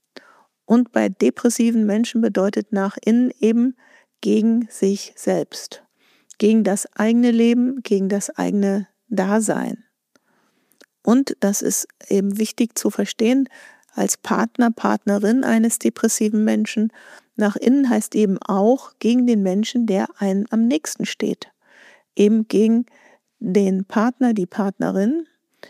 Und bei depressiven Menschen bedeutet nach innen eben gegen sich selbst, gegen das eigene Leben, gegen das eigene Dasein. Und das ist eben wichtig zu verstehen, als Partner, Partnerin eines depressiven Menschen, nach innen heißt eben auch gegen den Menschen, der einem am nächsten steht. Eben gegen den Partner, die Partnerin,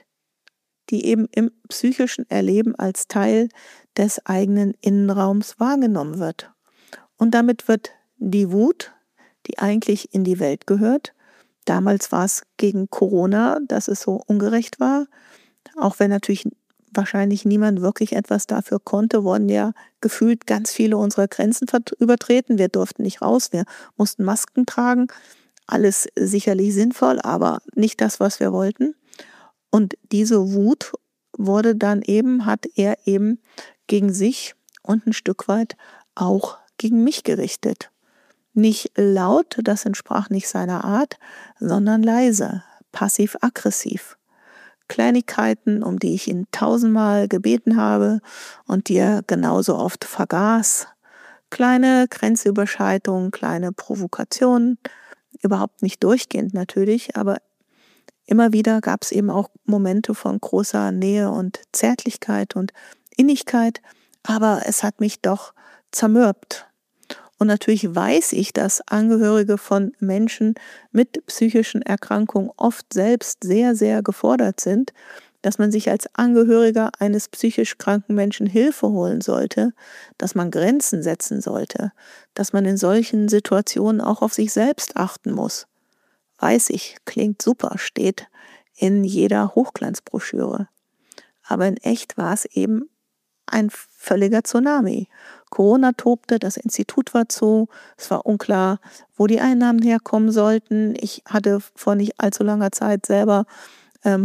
die eben im psychischen Erleben als Teil des eigenen Innenraums wahrgenommen wird. Und damit wird die Wut, die eigentlich in die Welt gehört, damals war es gegen Corona, dass es so ungerecht war, auch wenn natürlich wahrscheinlich niemand wirklich etwas dafür konnte, wurden ja gefühlt ganz viele unserer Grenzen übertreten. Wir durften nicht raus, wir mussten Masken tragen. Alles sicherlich sinnvoll, aber nicht das, was wir wollten. Und diese Wut wurde dann eben, hat er eben gegen sich und ein Stück weit auch gegen mich gerichtet. Nicht laut, das entsprach nicht seiner Art, sondern leise, passiv-aggressiv. Kleinigkeiten, um die ich ihn tausendmal gebeten habe und die er genauso oft vergaß. Kleine Grenzüberschreitungen, kleine Provokationen, überhaupt nicht durchgehend natürlich, aber immer wieder gab es eben auch Momente von großer Nähe und Zärtlichkeit und Innigkeit, aber es hat mich doch zermürbt. Und natürlich weiß ich, dass Angehörige von Menschen mit psychischen Erkrankungen oft selbst sehr, sehr gefordert sind, dass man sich als Angehöriger eines psychisch kranken Menschen Hilfe holen sollte, dass man Grenzen setzen sollte, dass man in solchen Situationen auch auf sich selbst achten muss. Weiß ich, klingt super, steht in jeder Hochglanzbroschüre. Aber in echt war es eben ein völliger Tsunami. Corona tobte, das Institut war zu, es war unklar, wo die Einnahmen herkommen sollten. Ich hatte vor nicht allzu langer Zeit selber ähm,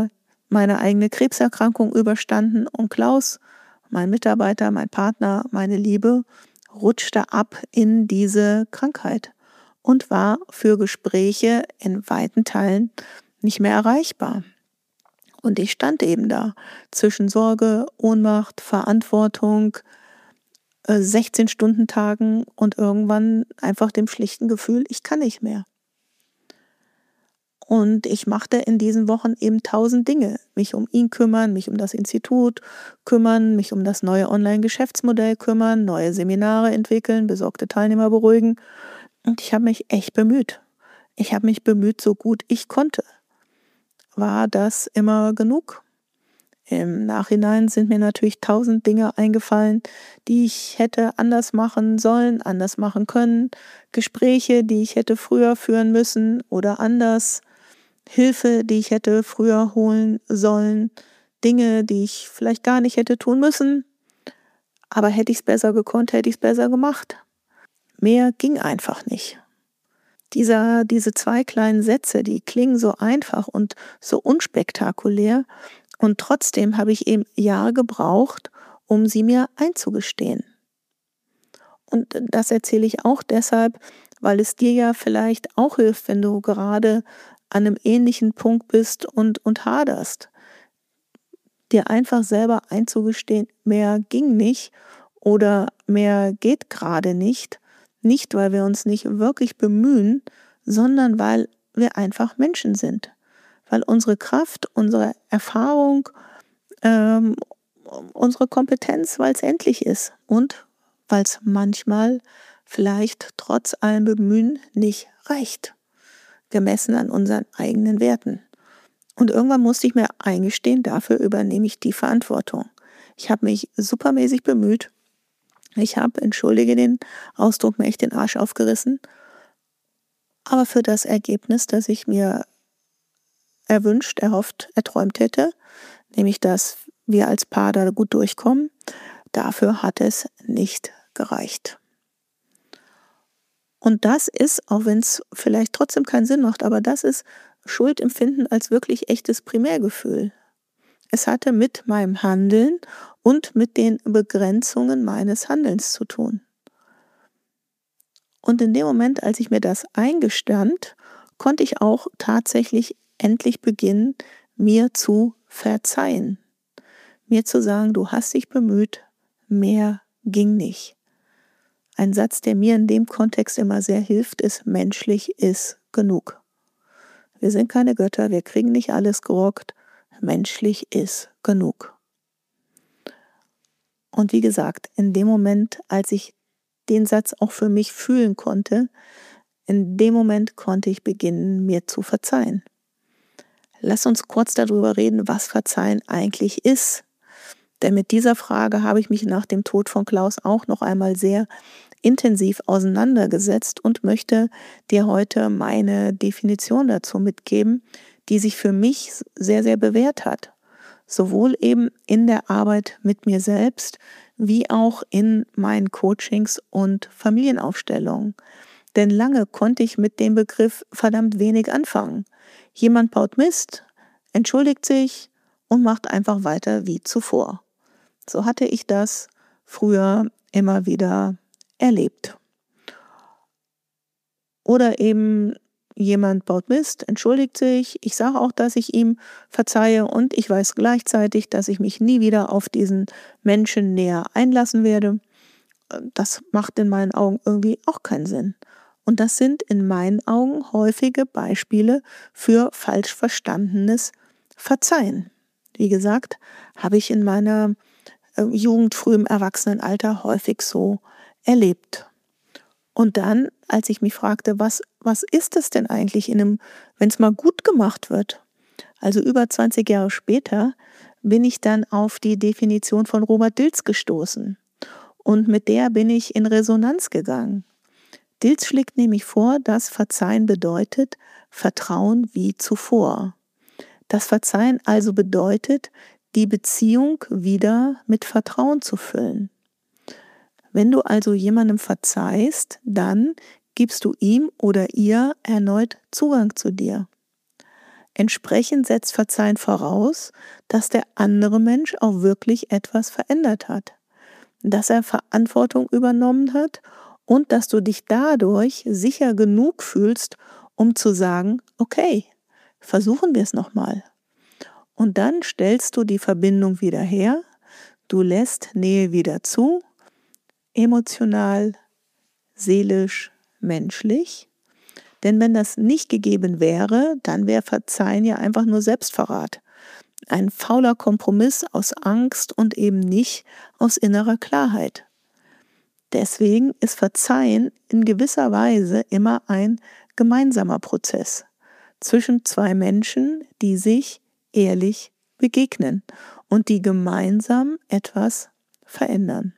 meine eigene Krebserkrankung überstanden und Klaus, mein Mitarbeiter, mein Partner, meine Liebe, rutschte ab in diese Krankheit und war für Gespräche in weiten Teilen nicht mehr erreichbar. Und ich stand eben da zwischen Sorge, Ohnmacht, Verantwortung, sechzehn-Stunden-Tagen und irgendwann einfach dem schlichten Gefühl, ich kann nicht mehr. Und ich machte in diesen Wochen eben tausend Dinge. Mich um ihn kümmern, mich um das Institut kümmern, mich um das neue Online-Geschäftsmodell kümmern, neue Seminare entwickeln, besorgte Teilnehmer beruhigen. Und ich habe mich echt bemüht. Ich habe mich bemüht, so gut ich konnte. War das immer genug? Im Nachhinein sind mir natürlich tausend Dinge eingefallen, die ich hätte anders machen sollen, anders machen können. Gespräche, die ich hätte früher führen müssen oder anders. Hilfe, die ich hätte früher holen sollen. Dinge, die ich vielleicht gar nicht hätte tun müssen. Aber hätte ich es besser gekonnt, hätte ich es besser gemacht. Mehr ging einfach nicht. Dieser, diese zwei kleinen Sätze, die klingen so einfach und so unspektakulär. Und trotzdem habe ich eben Jahre gebraucht, um sie mir einzugestehen. Und das erzähle ich auch deshalb, weil es dir ja vielleicht auch hilft, wenn du gerade an einem ähnlichen Punkt bist und, und haderst. Dir einfach selber einzugestehen, mehr ging nicht oder mehr geht gerade nicht. Nicht, weil wir uns nicht wirklich bemühen, sondern weil wir einfach Menschen sind. Weil unsere Kraft, unsere Erfahrung, ähm, unsere Kompetenz, weil es endlich ist und weil es manchmal vielleicht trotz allem Bemühen nicht reicht, gemessen an unseren eigenen Werten. Und irgendwann musste ich mir eingestehen, dafür übernehme ich die Verantwortung. Ich habe mich supermäßig bemüht. Ich habe, entschuldige den Ausdruck, mir echt den Arsch aufgerissen. Aber für das Ergebnis, das ich mir erwünscht, erhofft, erträumt hätte, nämlich dass wir als Paar da gut durchkommen, dafür hat es nicht gereicht. Und das ist, auch wenn es vielleicht trotzdem keinen Sinn macht, aber das ist Schuldempfinden als wirklich echtes Primärgefühl. Es hatte mit meinem Handeln und mit den Begrenzungen meines Handelns zu tun. Und in dem Moment, als ich mir das eingestand, konnte ich auch tatsächlich endlich beginnen, mir zu verzeihen. Mir zu sagen, du hast dich bemüht, mehr ging nicht. Ein Satz, der mir in dem Kontext immer sehr hilft, ist: menschlich ist genug. Wir sind keine Götter, wir kriegen nicht alles gerockt. Menschlich ist genug. Und wie gesagt, in dem Moment, als ich den Satz auch für mich fühlen konnte, in dem Moment konnte ich beginnen, mir zu verzeihen. Lass uns kurz darüber reden, was Verzeihen eigentlich ist. Denn mit dieser Frage habe ich mich nach dem Tod von Klaus auch noch einmal sehr intensiv auseinandergesetzt und möchte dir heute meine Definition dazu mitgeben, die sich für mich sehr, sehr bewährt hat. Sowohl eben in der Arbeit mit mir selbst, wie auch in meinen Coachings und Familienaufstellungen. Denn lange konnte ich mit dem Begriff verdammt wenig anfangen. Jemand baut Mist, entschuldigt sich und macht einfach weiter wie zuvor. So hatte ich das früher immer wieder erlebt. Oder eben jemand baut Mist, entschuldigt sich, ich sage auch, dass ich ihm verzeihe und ich weiß gleichzeitig, dass ich mich nie wieder auf diesen Menschen näher einlassen werde. Das macht in meinen Augen irgendwie auch keinen Sinn. Und das sind in meinen Augen häufige Beispiele für falsch verstandenes Verzeihen. Wie gesagt, habe ich in meiner Jugend, frühem Erwachsenenalter häufig so erlebt. Und dann, als ich mich fragte, was, was ist es denn eigentlich, in einem, wenn es mal gut gemacht wird? Also über zwanzig Jahre später bin ich dann auf die Definition von Robert Dilts gestoßen. Und mit der bin ich in Resonanz gegangen. Dilts schlägt nämlich vor, dass Verzeihen bedeutet Vertrauen wie zuvor. Das Verzeihen also bedeutet, die Beziehung wieder mit Vertrauen zu füllen. Wenn du also jemandem verzeihst, dann gibst du ihm oder ihr erneut Zugang zu dir. Entsprechend setzt Verzeihen voraus, dass der andere Mensch auch wirklich etwas verändert hat, dass er Verantwortung übernommen hat und dass du dich dadurch sicher genug fühlst, um zu sagen, okay, versuchen wir es nochmal. Und dann stellst du die Verbindung wieder her, du lässt Nähe wieder zu, emotional, seelisch, menschlich. Denn wenn das nicht gegeben wäre, dann wäre Verzeihen ja einfach nur Selbstverrat. Ein fauler Kompromiss aus Angst und eben nicht aus innerer Klarheit. Deswegen ist Verzeihen in gewisser Weise immer ein gemeinsamer Prozess zwischen zwei Menschen, die sich ehrlich begegnen und die gemeinsam etwas verändern.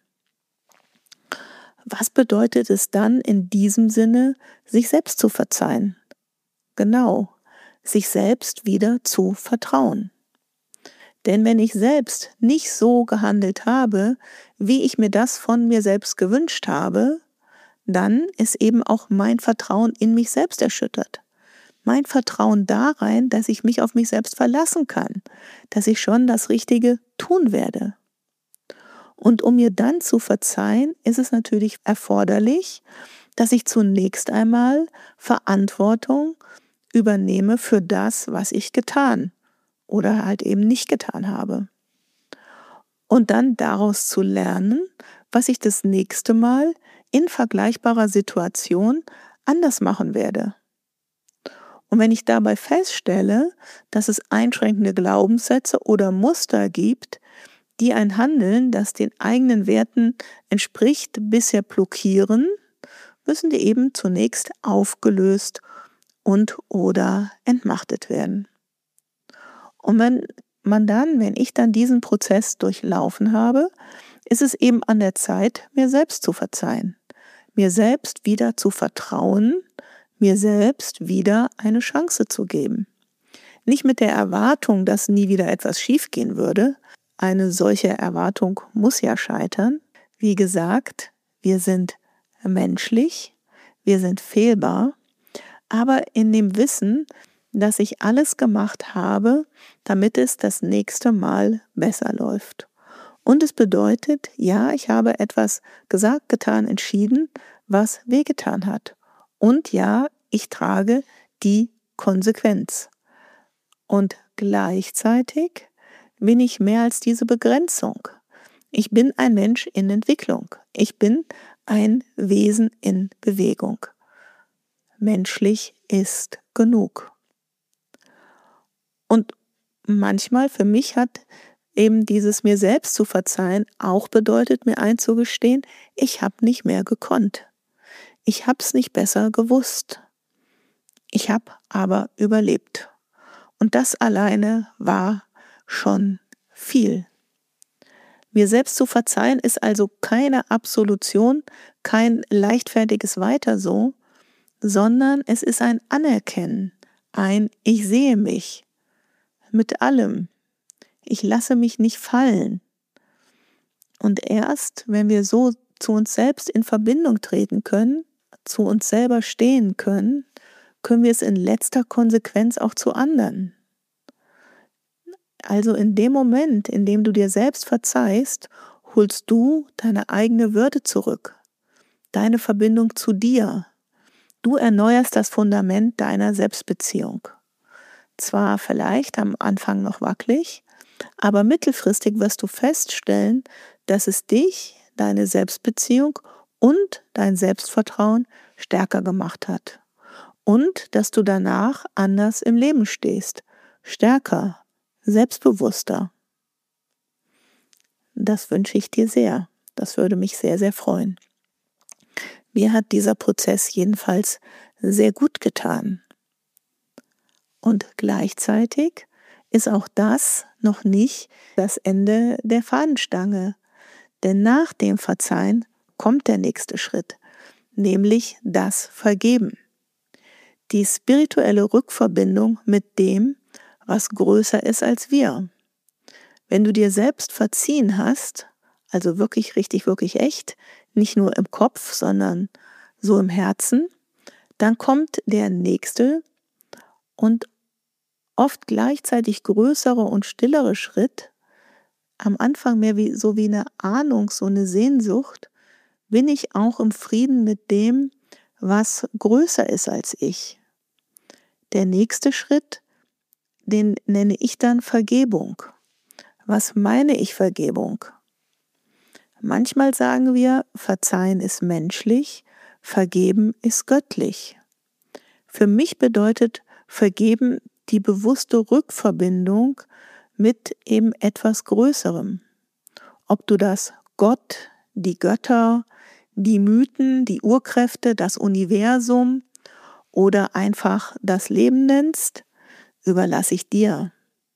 Was bedeutet es dann in diesem Sinne, sich selbst zu verzeihen? Genau, sich selbst wieder zu vertrauen. Denn wenn ich selbst nicht so gehandelt habe, wie ich mir das von mir selbst gewünscht habe, dann ist eben auch mein Vertrauen in mich selbst erschüttert. Mein Vertrauen darein, dass ich mich auf mich selbst verlassen kann, dass ich schon das Richtige tun werde. Und um mir dann zu verzeihen, ist es natürlich erforderlich, dass ich zunächst einmal Verantwortung übernehme für das, was ich getan oder halt eben nicht getan habe. Und dann daraus zu lernen, was ich das nächste Mal in vergleichbarer Situation anders machen werde. Und wenn ich dabei feststelle, dass es einschränkende Glaubenssätze oder Muster gibt, die ein Handeln, das den eigenen Werten entspricht, bisher blockieren, müssen die eben zunächst aufgelöst und oder entmachtet werden. Und wenn man dann, wenn ich dann diesen Prozess durchlaufen habe, ist es eben an der Zeit, mir selbst zu verzeihen, mir selbst wieder zu vertrauen, mir selbst wieder eine Chance zu geben. Nicht mit der Erwartung, dass nie wieder etwas schiefgehen würde. Eine solche Erwartung muss ja scheitern. Wie gesagt, wir sind menschlich, wir sind fehlbar, aber in dem Wissen, dass ich alles gemacht habe, damit es das nächste Mal besser läuft. Und es bedeutet, ja, ich habe etwas gesagt, getan, entschieden, was wehgetan hat. Und ja, ich trage die Konsequenz. Und gleichzeitig bin ich mehr als diese Begrenzung. Ich bin ein Mensch in Entwicklung. Ich bin ein Wesen in Bewegung. Menschlich ist genug. Und manchmal für mich hat eben dieses mir selbst zu verzeihen auch bedeutet, mir einzugestehen, ich habe nicht mehr gekonnt. Ich habe es nicht besser gewusst. Ich habe aber überlebt. Und das alleine war schon viel. Mir selbst zu verzeihen ist also keine Absolution, kein leichtfertiges Weiter so, sondern es ist ein Anerkennen, ein Ich sehe mich mit allem. Ich lasse mich nicht fallen. Und erst, wenn wir so zu uns selbst in Verbindung treten können, zu uns selber stehen können, können wir es in letzter Konsequenz auch zu anderen. Also in dem Moment, in dem du dir selbst verzeihst, holst du deine eigene Würde zurück, deine Verbindung zu dir. Du erneuerst das Fundament deiner Selbstbeziehung. Zwar vielleicht am Anfang noch wackelig, aber mittelfristig wirst du feststellen, dass es dich, deine Selbstbeziehung und dein Selbstvertrauen stärker gemacht hat. Und dass du danach anders im Leben stehst, stärker, selbstbewusster. Das wünsche ich dir sehr. Das würde mich sehr, sehr freuen. Mir hat dieser Prozess jedenfalls sehr gut getan. Und gleichzeitig ist auch das noch nicht das Ende der Fahnenstange. Denn nach dem Verzeihen kommt der nächste Schritt, nämlich das Vergeben. Die spirituelle Rückverbindung mit dem, was größer ist als wir. Wenn du dir selbst verziehen hast, also wirklich richtig, wirklich echt, nicht nur im Kopf, sondern so im Herzen, dann kommt der nächste und oft gleichzeitig größere und stillere Schritt, am Anfang mehr wie so wie eine Ahnung, so eine Sehnsucht, bin ich auch im Frieden mit dem, was größer ist als ich. Der nächste Schritt, den nenne ich dann Vergebung. Was meine ich Vergebung? Manchmal sagen wir, verzeihen ist menschlich, vergeben ist göttlich. Für mich bedeutet vergeben die bewusste Rückverbindung mit eben etwas Größerem. Ob du das Gott, die Götter, die Mythen, die Urkräfte, das Universum oder einfach das Leben nennst, überlasse ich dir.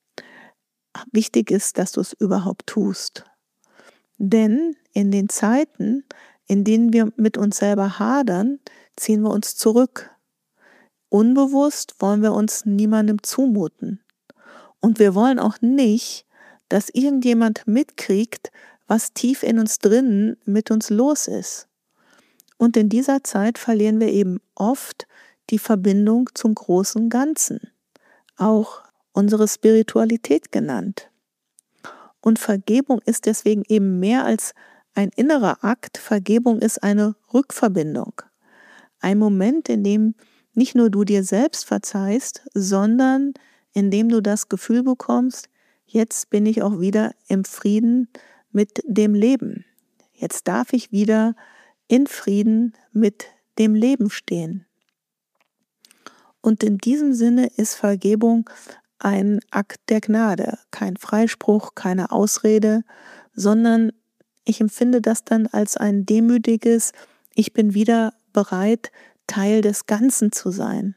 Wichtig ist, dass du es überhaupt tust. Denn in den Zeiten, in denen wir mit uns selber hadern, ziehen wir uns zurück. Unbewusst wollen wir uns niemandem zumuten. Und wir wollen auch nicht, dass irgendjemand mitkriegt, was tief in uns drinnen mit uns los ist. Und in dieser Zeit verlieren wir eben oft die Verbindung zum großen Ganzen, auch unsere Spiritualität genannt. Und Vergebung ist deswegen eben mehr als ein innerer Akt. Vergebung ist eine Rückverbindung. Ein Moment, in dem nicht nur du dir selbst verzeihst, sondern in dem du das Gefühl bekommst, jetzt bin ich auch wieder im Frieden mit dem Leben. Jetzt darf ich wieder in Frieden mit dem Leben stehen. Und in diesem Sinne ist Vergebung ein Akt der Gnade, kein Freispruch, keine Ausrede, sondern ich empfinde das dann als ein demütiges, ich bin wieder bereit, Teil des Ganzen zu sein.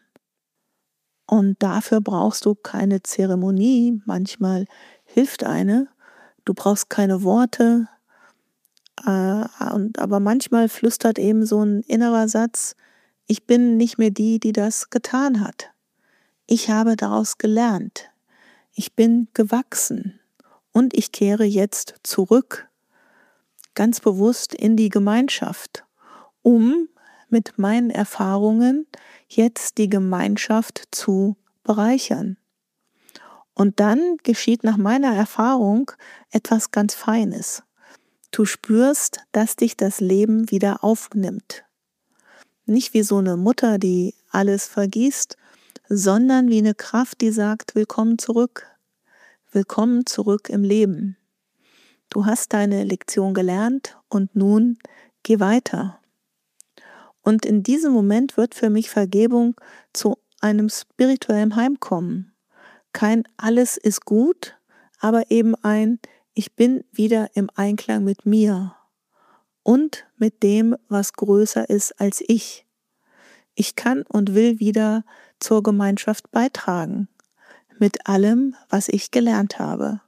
Und dafür brauchst du keine Zeremonie, manchmal hilft eine, du brauchst keine Worte, äh, und, aber manchmal flüstert eben so ein innerer Satz, ich bin nicht mehr die, die das getan hat. Ich habe daraus gelernt. Ich bin gewachsen und ich kehre jetzt zurück, ganz bewusst in die Gemeinschaft, um mit meinen Erfahrungen jetzt die Gemeinschaft zu bereichern. Und dann geschieht nach meiner Erfahrung etwas ganz Feines. Du spürst, dass dich das Leben wieder aufnimmt. Nicht wie so eine Mutter, die alles vergießt, sondern wie eine Kraft, die sagt, willkommen zurück, willkommen zurück im Leben. Du hast deine Lektion gelernt und nun geh weiter. Und in diesem Moment wird für mich Vergebung zu einem spirituellen Heimkommen. Kein alles ist gut, aber eben ein, ich bin wieder im Einklang mit mir und mit dem, was größer ist als ich. Ich kann und will wieder zur Gemeinschaft beitragen, mit allem, was ich gelernt habe.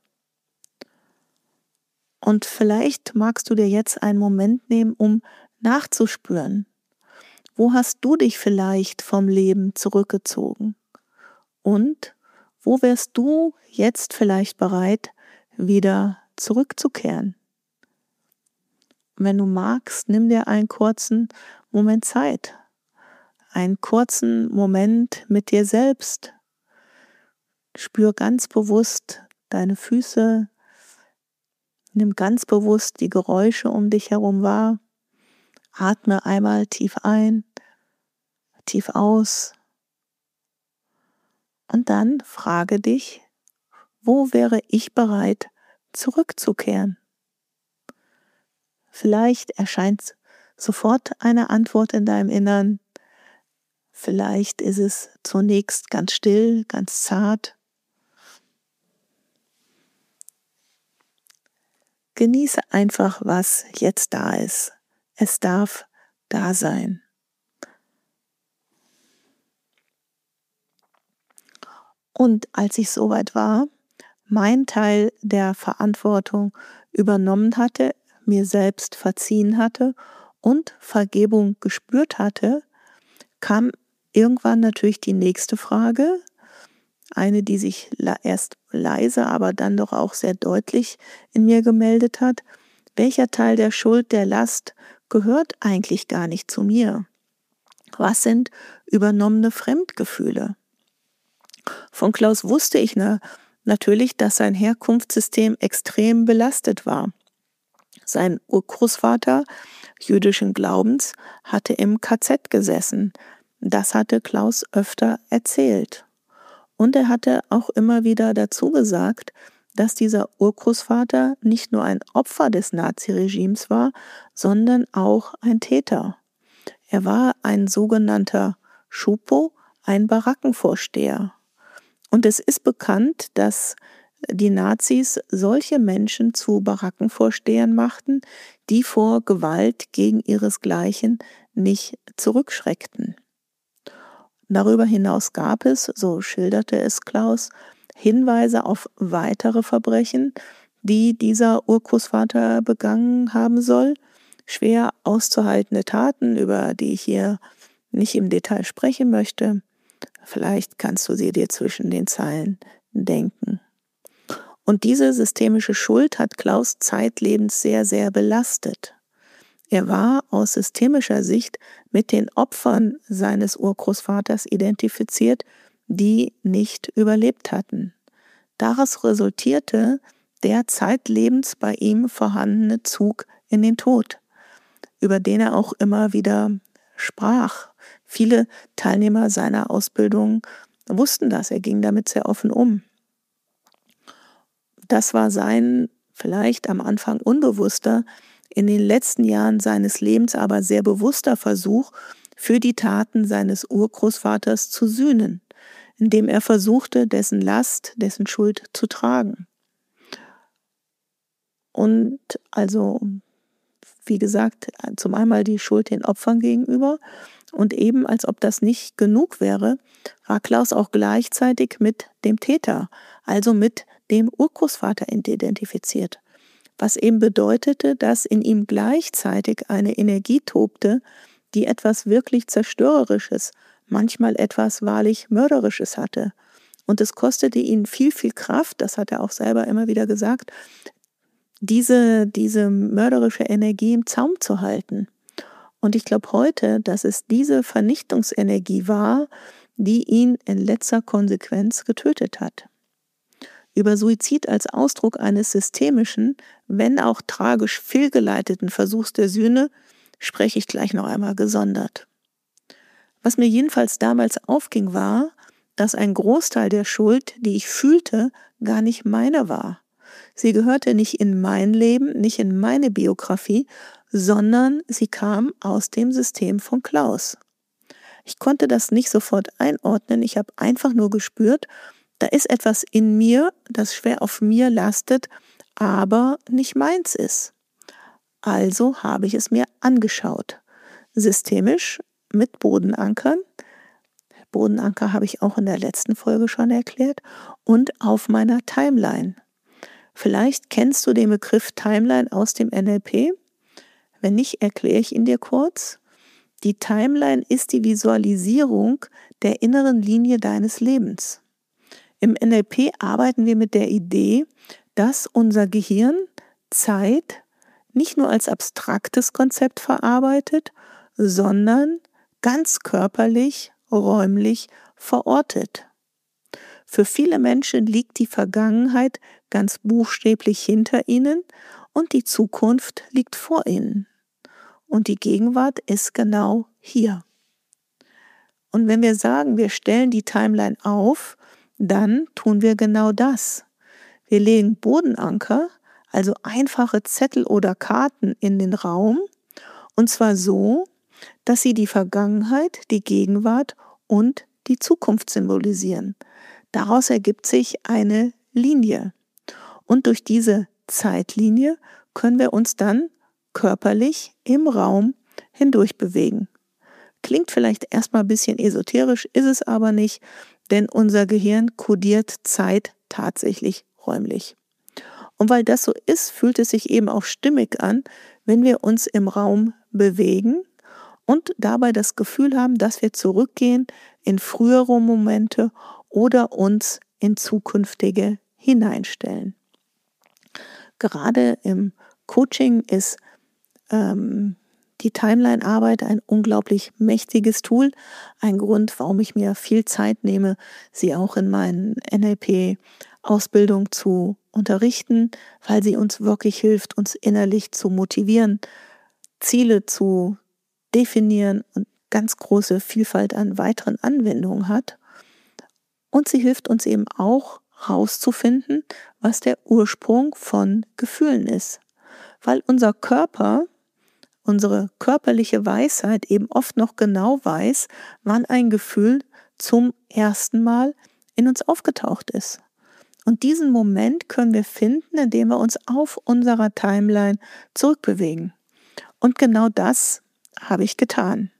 Und vielleicht magst du dir jetzt einen Moment nehmen, um nachzuspüren. Wo hast du dich vielleicht vom Leben zurückgezogen? Und wo wärst du jetzt vielleicht bereit, wieder zurückzukehren? Wenn du magst, nimm dir einen kurzen Moment Zeit. Einen kurzen Moment mit dir selbst. Spür ganz bewusst deine Füße. Nimm ganz bewusst die Geräusche um dich herum wahr. Atme einmal tief ein, tief aus. Und dann frage dich, wo wäre ich bereit, zurückzukehren? Vielleicht erscheint sofort eine Antwort in deinem Innern. Vielleicht ist es zunächst ganz still, ganz zart. Genieße einfach, was jetzt da ist. Es darf da sein. Und als ich soweit war, mein Teil der Verantwortung übernommen hatte, mir selbst verziehen hatte und Vergebung gespürt hatte, kam irgendwann natürlich die nächste Frage, eine, die sich erst leise, aber dann doch auch sehr deutlich in mir gemeldet hat. Welcher Teil der Schuld, der Last gehört eigentlich gar nicht zu mir? Was sind übernommene Fremdgefühle? Von Klaus wusste ich na, natürlich, dass sein Herkunftssystem extrem belastet war. Sein Urgroßvater jüdischen Glaubens hatte im K Z gesessen. Das hatte Klaus öfter erzählt. Und er hatte auch immer wieder dazu gesagt, dass dieser Urgroßvater nicht nur ein Opfer des Naziregimes war, sondern auch ein Täter. Er war ein sogenannter Schupo, ein Barackenvorsteher. Und es ist bekannt, dass die Nazis solche Menschen zu Barackenvorstehern machten, die vor Gewalt gegen ihresgleichen nicht zurückschreckten. Darüber hinaus gab es, so schilderte es Klaus, Hinweise auf weitere Verbrechen, die dieser Urgroßvater begangen haben soll. Schwer auszuhaltende Taten, über die ich hier nicht im Detail sprechen möchte. Vielleicht kannst du sie dir zwischen den Zeilen denken. Und diese systemische Schuld hat Klaus zeitlebens sehr, sehr belastet. Er war aus systemischer Sicht mit den Opfern seines Urgroßvaters identifiziert, die nicht überlebt hatten. Daraus resultierte der zeitlebens bei ihm vorhandene Zug in den Tod, über den er auch immer wieder sprach. Viele Teilnehmer seiner Ausbildung wussten das, er ging damit sehr offen um. Das war sein vielleicht am Anfang unbewusster, in den letzten Jahren seines Lebens aber sehr bewusster Versuch, für die Taten seines Urgroßvaters zu sühnen, indem er versuchte, dessen Last, dessen Schuld zu tragen. Und also, wie gesagt, zum einen die Schuld den Opfern gegenüber und eben, als ob das nicht genug wäre, war Klaus auch gleichzeitig mit dem Täter, also mit dem Urgroßvater identifiziert. Was eben bedeutete, dass in ihm gleichzeitig eine Energie tobte, die etwas wirklich Zerstörerisches, manchmal etwas wahrlich Mörderisches hatte. Und es kostete ihn viel, viel Kraft, das hat er auch selber immer wieder gesagt, diese, diese mörderische Energie im Zaum zu halten. Und ich glaube heute, dass es diese Vernichtungsenergie war, die ihn in letzter Konsequenz getötet hat. Über Suizid als Ausdruck eines systemischen, wenn auch tragisch fehlgeleiteten Versuchs der Sühne spreche ich gleich noch einmal gesondert. Was mir jedenfalls damals aufging, war, dass ein Großteil der Schuld, die ich fühlte, gar nicht meine war. Sie gehörte nicht in mein Leben, nicht in meine Biografie, sondern sie kam aus dem System von Klaus. Ich konnte das nicht sofort einordnen, ich habe einfach nur gespürt, da ist etwas in mir, das schwer auf mir lastet, aber nicht meins ist. Also habe ich es mir angeschaut. Systemisch mit Bodenankern. Bodenanker habe ich auch in der letzten Folge schon erklärt. Und auf meiner Timeline. Vielleicht kennst du den Begriff Timeline aus dem N L P. Wenn nicht, erkläre ich ihn dir kurz. Die Timeline ist die Visualisierung der inneren Linie deines Lebens. Im N L P arbeiten wir mit der Idee, dass unser Gehirn Zeit nicht nur als abstraktes Konzept verarbeitet, sondern ganz körperlich, räumlich verortet. Für viele Menschen liegt die Vergangenheit ganz buchstäblich hinter ihnen und die Zukunft liegt vor ihnen. Und die Gegenwart ist genau hier. Und wenn wir sagen, wir stellen die Timeline auf, dann tun wir genau das. Wir legen Bodenanker, also einfache Zettel oder Karten in den Raum, und zwar so, dass sie die Vergangenheit, die Gegenwart und die Zukunft symbolisieren. Daraus ergibt sich eine Linie. Und durch diese Zeitlinie können wir uns dann körperlich im Raum hindurch bewegen. Klingt vielleicht erstmal ein bisschen esoterisch, ist es aber nicht, denn unser Gehirn kodiert Zeit tatsächlich räumlich. Und weil das so ist, fühlt es sich eben auch stimmig an, wenn wir uns im Raum bewegen und dabei das Gefühl haben, dass wir zurückgehen in frühere Momente oder uns in zukünftige hineinstellen. Gerade im Coaching ist ähm, die Timeline-Arbeit ein unglaublich mächtiges Tool. Ein Grund, warum ich mir viel Zeit nehme, sie auch in meinen N L P-Ausbildung zu unterrichten, weil sie uns wirklich hilft, uns innerlich zu motivieren, Ziele zu definieren und ganz große Vielfalt an weiteren Anwendungen hat. Und sie hilft uns eben auch rauszufinden, was der Ursprung von Gefühlen ist. Weil unser Körper, unsere körperliche Weisheit eben oft noch genau weiß, wann ein Gefühl zum ersten Mal in uns aufgetaucht ist. Und diesen Moment können wir finden, indem wir uns auf unserer Timeline zurückbewegen. Und genau das habe ich getan.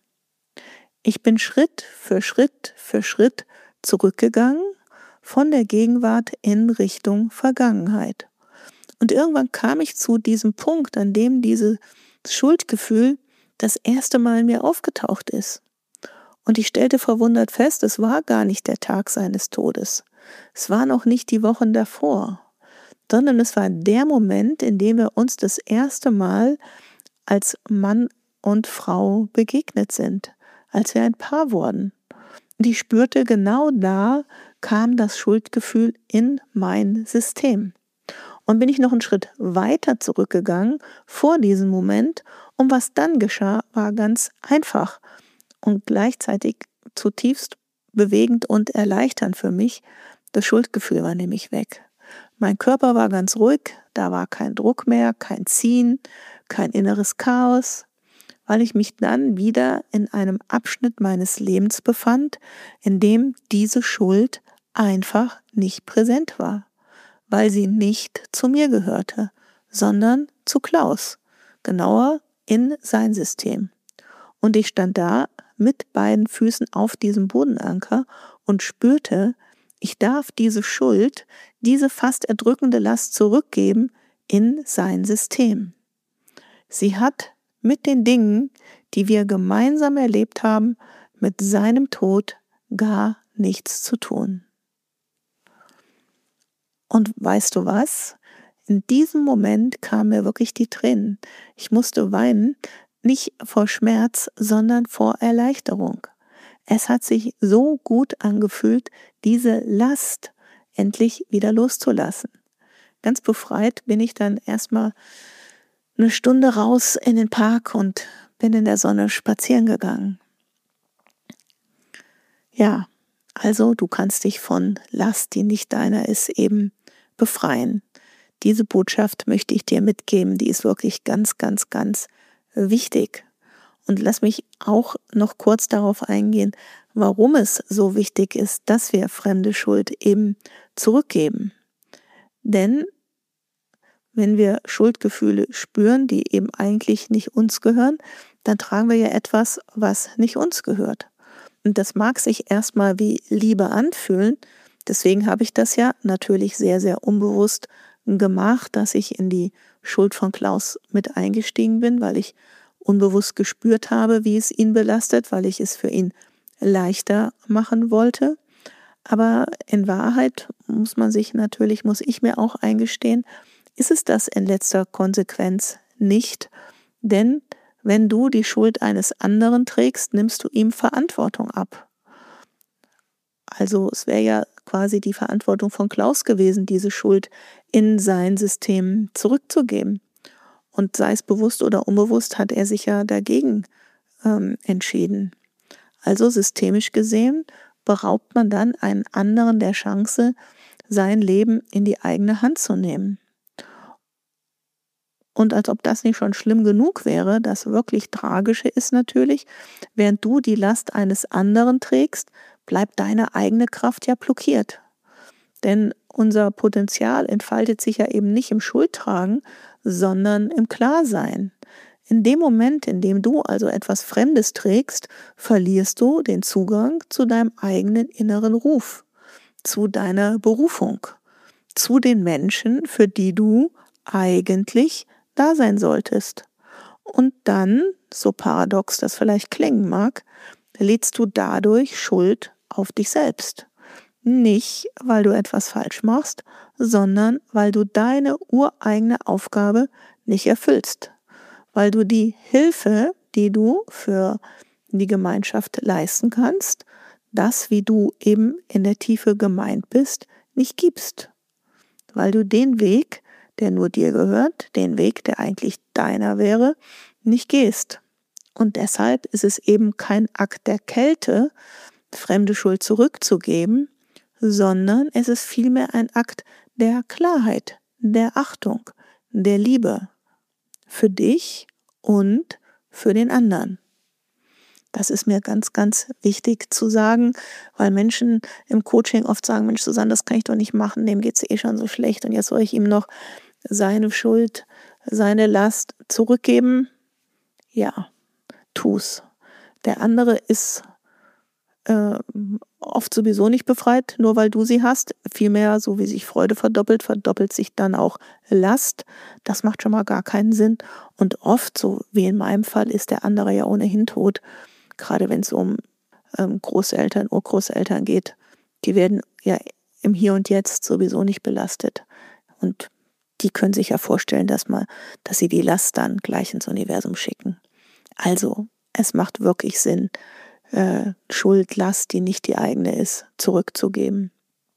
Ich bin Schritt für Schritt für Schritt zurückgegangen von der Gegenwart in Richtung Vergangenheit. Und irgendwann kam ich zu diesem Punkt, an dem dieses Schuldgefühl das erste Mal in mir aufgetaucht ist. Und ich stellte verwundert fest, es war gar nicht der Tag seines Todes. Es war noch nicht die Wochen davor, sondern es war der Moment, in dem wir uns das erste Mal als Mann und Frau begegnet sind, als wir ein Paar wurden. Und ich spürte, genau da kam das Schuldgefühl in mein System. Und bin ich noch einen Schritt weiter zurückgegangen vor diesem Moment, und was dann geschah, war ganz einfach und gleichzeitig zutiefst bewegend und erleichternd für mich. Das Schuldgefühl war nämlich weg. Mein Körper war ganz ruhig, da war kein Druck mehr, kein Ziehen, kein inneres Chaos, weil ich mich dann wieder in einem Abschnitt meines Lebens befand, in dem diese Schuld einfach nicht präsent war, weil sie nicht zu mir gehörte, sondern zu Klaus, genauer in sein System. Und ich stand da mit beiden Füßen auf diesem Bodenanker und spürte, ich darf diese Schuld, diese fast erdrückende Last zurückgeben in sein System. Sie hat mit den Dingen, die wir gemeinsam erlebt haben, mit seinem Tod gar nichts zu tun. Und weißt du was? In diesem Moment kamen mir wirklich die Tränen. Ich musste weinen, nicht vor Schmerz, sondern vor Erleichterung. Es hat sich so gut angefühlt, diese Last endlich wieder loszulassen. Ganz befreit bin ich dann erstmal eine Stunde raus in den Park und bin in der Sonne spazieren gegangen. Ja, also du kannst dich von Last, die nicht deiner ist, eben befreien. Diese Botschaft möchte ich dir mitgeben, die ist wirklich ganz, ganz, ganz wichtig. Und lass mich auch noch kurz darauf eingehen, warum es so wichtig ist, dass wir fremde Schuld eben zurückgeben. Denn wenn wir Schuldgefühle spüren, die eben eigentlich nicht uns gehören, dann tragen wir ja etwas, was nicht uns gehört. Und das mag sich erstmal wie Liebe anfühlen. Deswegen habe ich das ja natürlich sehr, sehr unbewusst gemacht, dass ich in die Schuld von Klaus mit eingestiegen bin, weil ich unbewusst gespürt habe, wie es ihn belastet, weil ich es für ihn leichter machen wollte. Aber in Wahrheit muss man sich natürlich, muss ich mir auch eingestehen, ist es das in letzter Konsequenz nicht. Denn wenn du die Schuld eines anderen trägst, nimmst du ihm Verantwortung ab. Also es wäre ja quasi die Verantwortung von Klaus gewesen, diese Schuld in sein System zurückzugeben. Und sei es bewusst oder unbewusst, hat er sich ja dagegen ähm, entschieden. Also systemisch gesehen beraubt man dann einen anderen der Chance, sein Leben in die eigene Hand zu nehmen. Und als ob das nicht schon schlimm genug wäre, das wirklich Tragische ist natürlich, während du die Last eines anderen trägst, bleibt deine eigene Kraft ja blockiert. Denn unser Potenzial entfaltet sich ja eben nicht im Schuldtragen, sondern im Klarsein. In dem Moment, in dem du also etwas Fremdes trägst, verlierst du den Zugang zu deinem eigenen inneren Ruf, zu deiner Berufung, zu den Menschen, für die du eigentlich da sein solltest. Und dann, so paradox das vielleicht klingen mag, lädst du dadurch Schuld auf dich selbst. Nicht, weil du etwas falsch machst, sondern weil du deine ureigene Aufgabe nicht erfüllst. Weil du die Hilfe, die du für die Gemeinschaft leisten kannst, das, wie du eben in der Tiefe gemeint bist, nicht gibst. Weil du den Weg, der nur dir gehört, den Weg, der eigentlich deiner wäre, nicht gehst. Und deshalb ist es eben kein Akt der Kälte, fremde Schuld zurückzugeben, sondern es ist vielmehr ein Akt der Klarheit, der Achtung, der Liebe für dich und für den anderen. Das ist mir ganz, ganz wichtig zu sagen, weil Menschen im Coaching oft sagen, Mensch, Susanne, das kann ich doch nicht machen, dem geht es eh schon so schlecht und jetzt soll ich ihm noch seine Schuld, seine Last zurückgeben. Ja, tu's. Der andere ist äh, oft sowieso nicht befreit, nur weil du sie hast. Vielmehr, so wie sich Freude verdoppelt, verdoppelt sich dann auch Last. Das macht schon mal gar keinen Sinn. Und oft, so wie in meinem Fall, ist der andere ja ohnehin tot. Gerade wenn es um ähm, Großeltern, Urgroßeltern geht. Die werden ja im Hier und Jetzt sowieso nicht belastet. Und die können sich ja vorstellen, dass, man, dass sie die Last dann gleich ins Universum schicken. Also, es macht wirklich Sinn, äh, Schuld, Last, die nicht die eigene ist, zurückzugeben.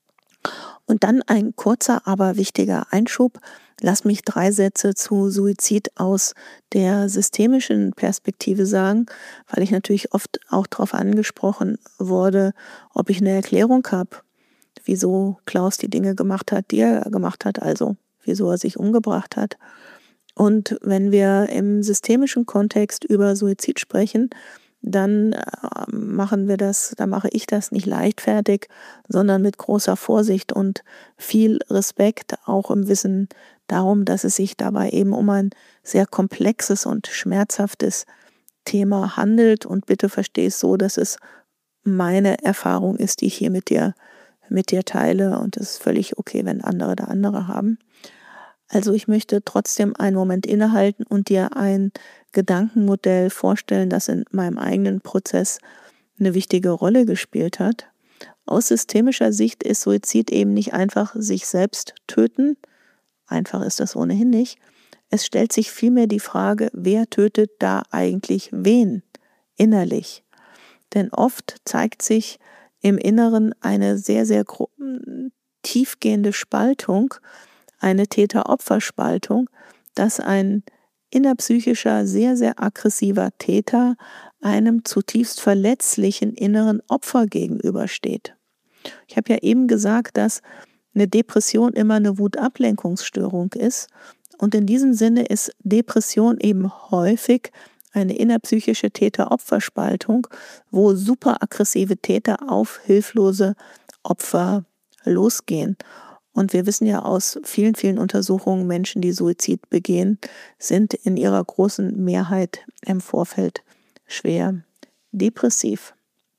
Und dann ein kurzer, aber wichtiger Einschub. Lass mich drei Sätze zu Suizid aus der systemischen Perspektive sagen, weil ich natürlich oft auch darauf angesprochen wurde, ob ich eine Erklärung habe, wieso Klaus die Dinge gemacht hat, die er gemacht hat, also wieso er sich umgebracht hat. Und wenn wir im systemischen Kontext über Suizid sprechen, dann machen wir das, da mache ich das nicht leichtfertig, sondern mit großer Vorsicht und viel Respekt, auch im Wissen darum, dass es sich dabei eben um ein sehr komplexes und schmerzhaftes Thema handelt. Und bitte versteh es so, dass es meine Erfahrung ist, die ich hier mit dir, mit dir teile. Und es ist völlig okay, wenn andere da andere haben. Also ich möchte trotzdem einen Moment innehalten und dir ein Gedankenmodell vorstellen, das in meinem eigenen Prozess eine wichtige Rolle gespielt hat. Aus systemischer Sicht ist Suizid eben nicht einfach sich selbst töten. Einfach ist das ohnehin nicht. Es stellt sich vielmehr die Frage, wer tötet da eigentlich wen innerlich? Denn oft zeigt sich im Inneren eine sehr, sehr tiefgehende Spaltung, eine Täter-Opfer-Spaltung, dass ein innerpsychischer, sehr, sehr aggressiver Täter einem zutiefst verletzlichen inneren Opfer gegenübersteht. Ich habe ja eben gesagt, dass eine Depression immer eine Wutablenkungsstörung ist und in diesem Sinne ist Depression eben häufig eine innerpsychische Täter-Opfer-Spaltung, wo super aggressive Täter auf hilflose Opfer losgehen. Und wir wissen ja aus vielen, vielen Untersuchungen, Menschen, die Suizid begehen, sind in ihrer großen Mehrheit im Vorfeld schwer depressiv.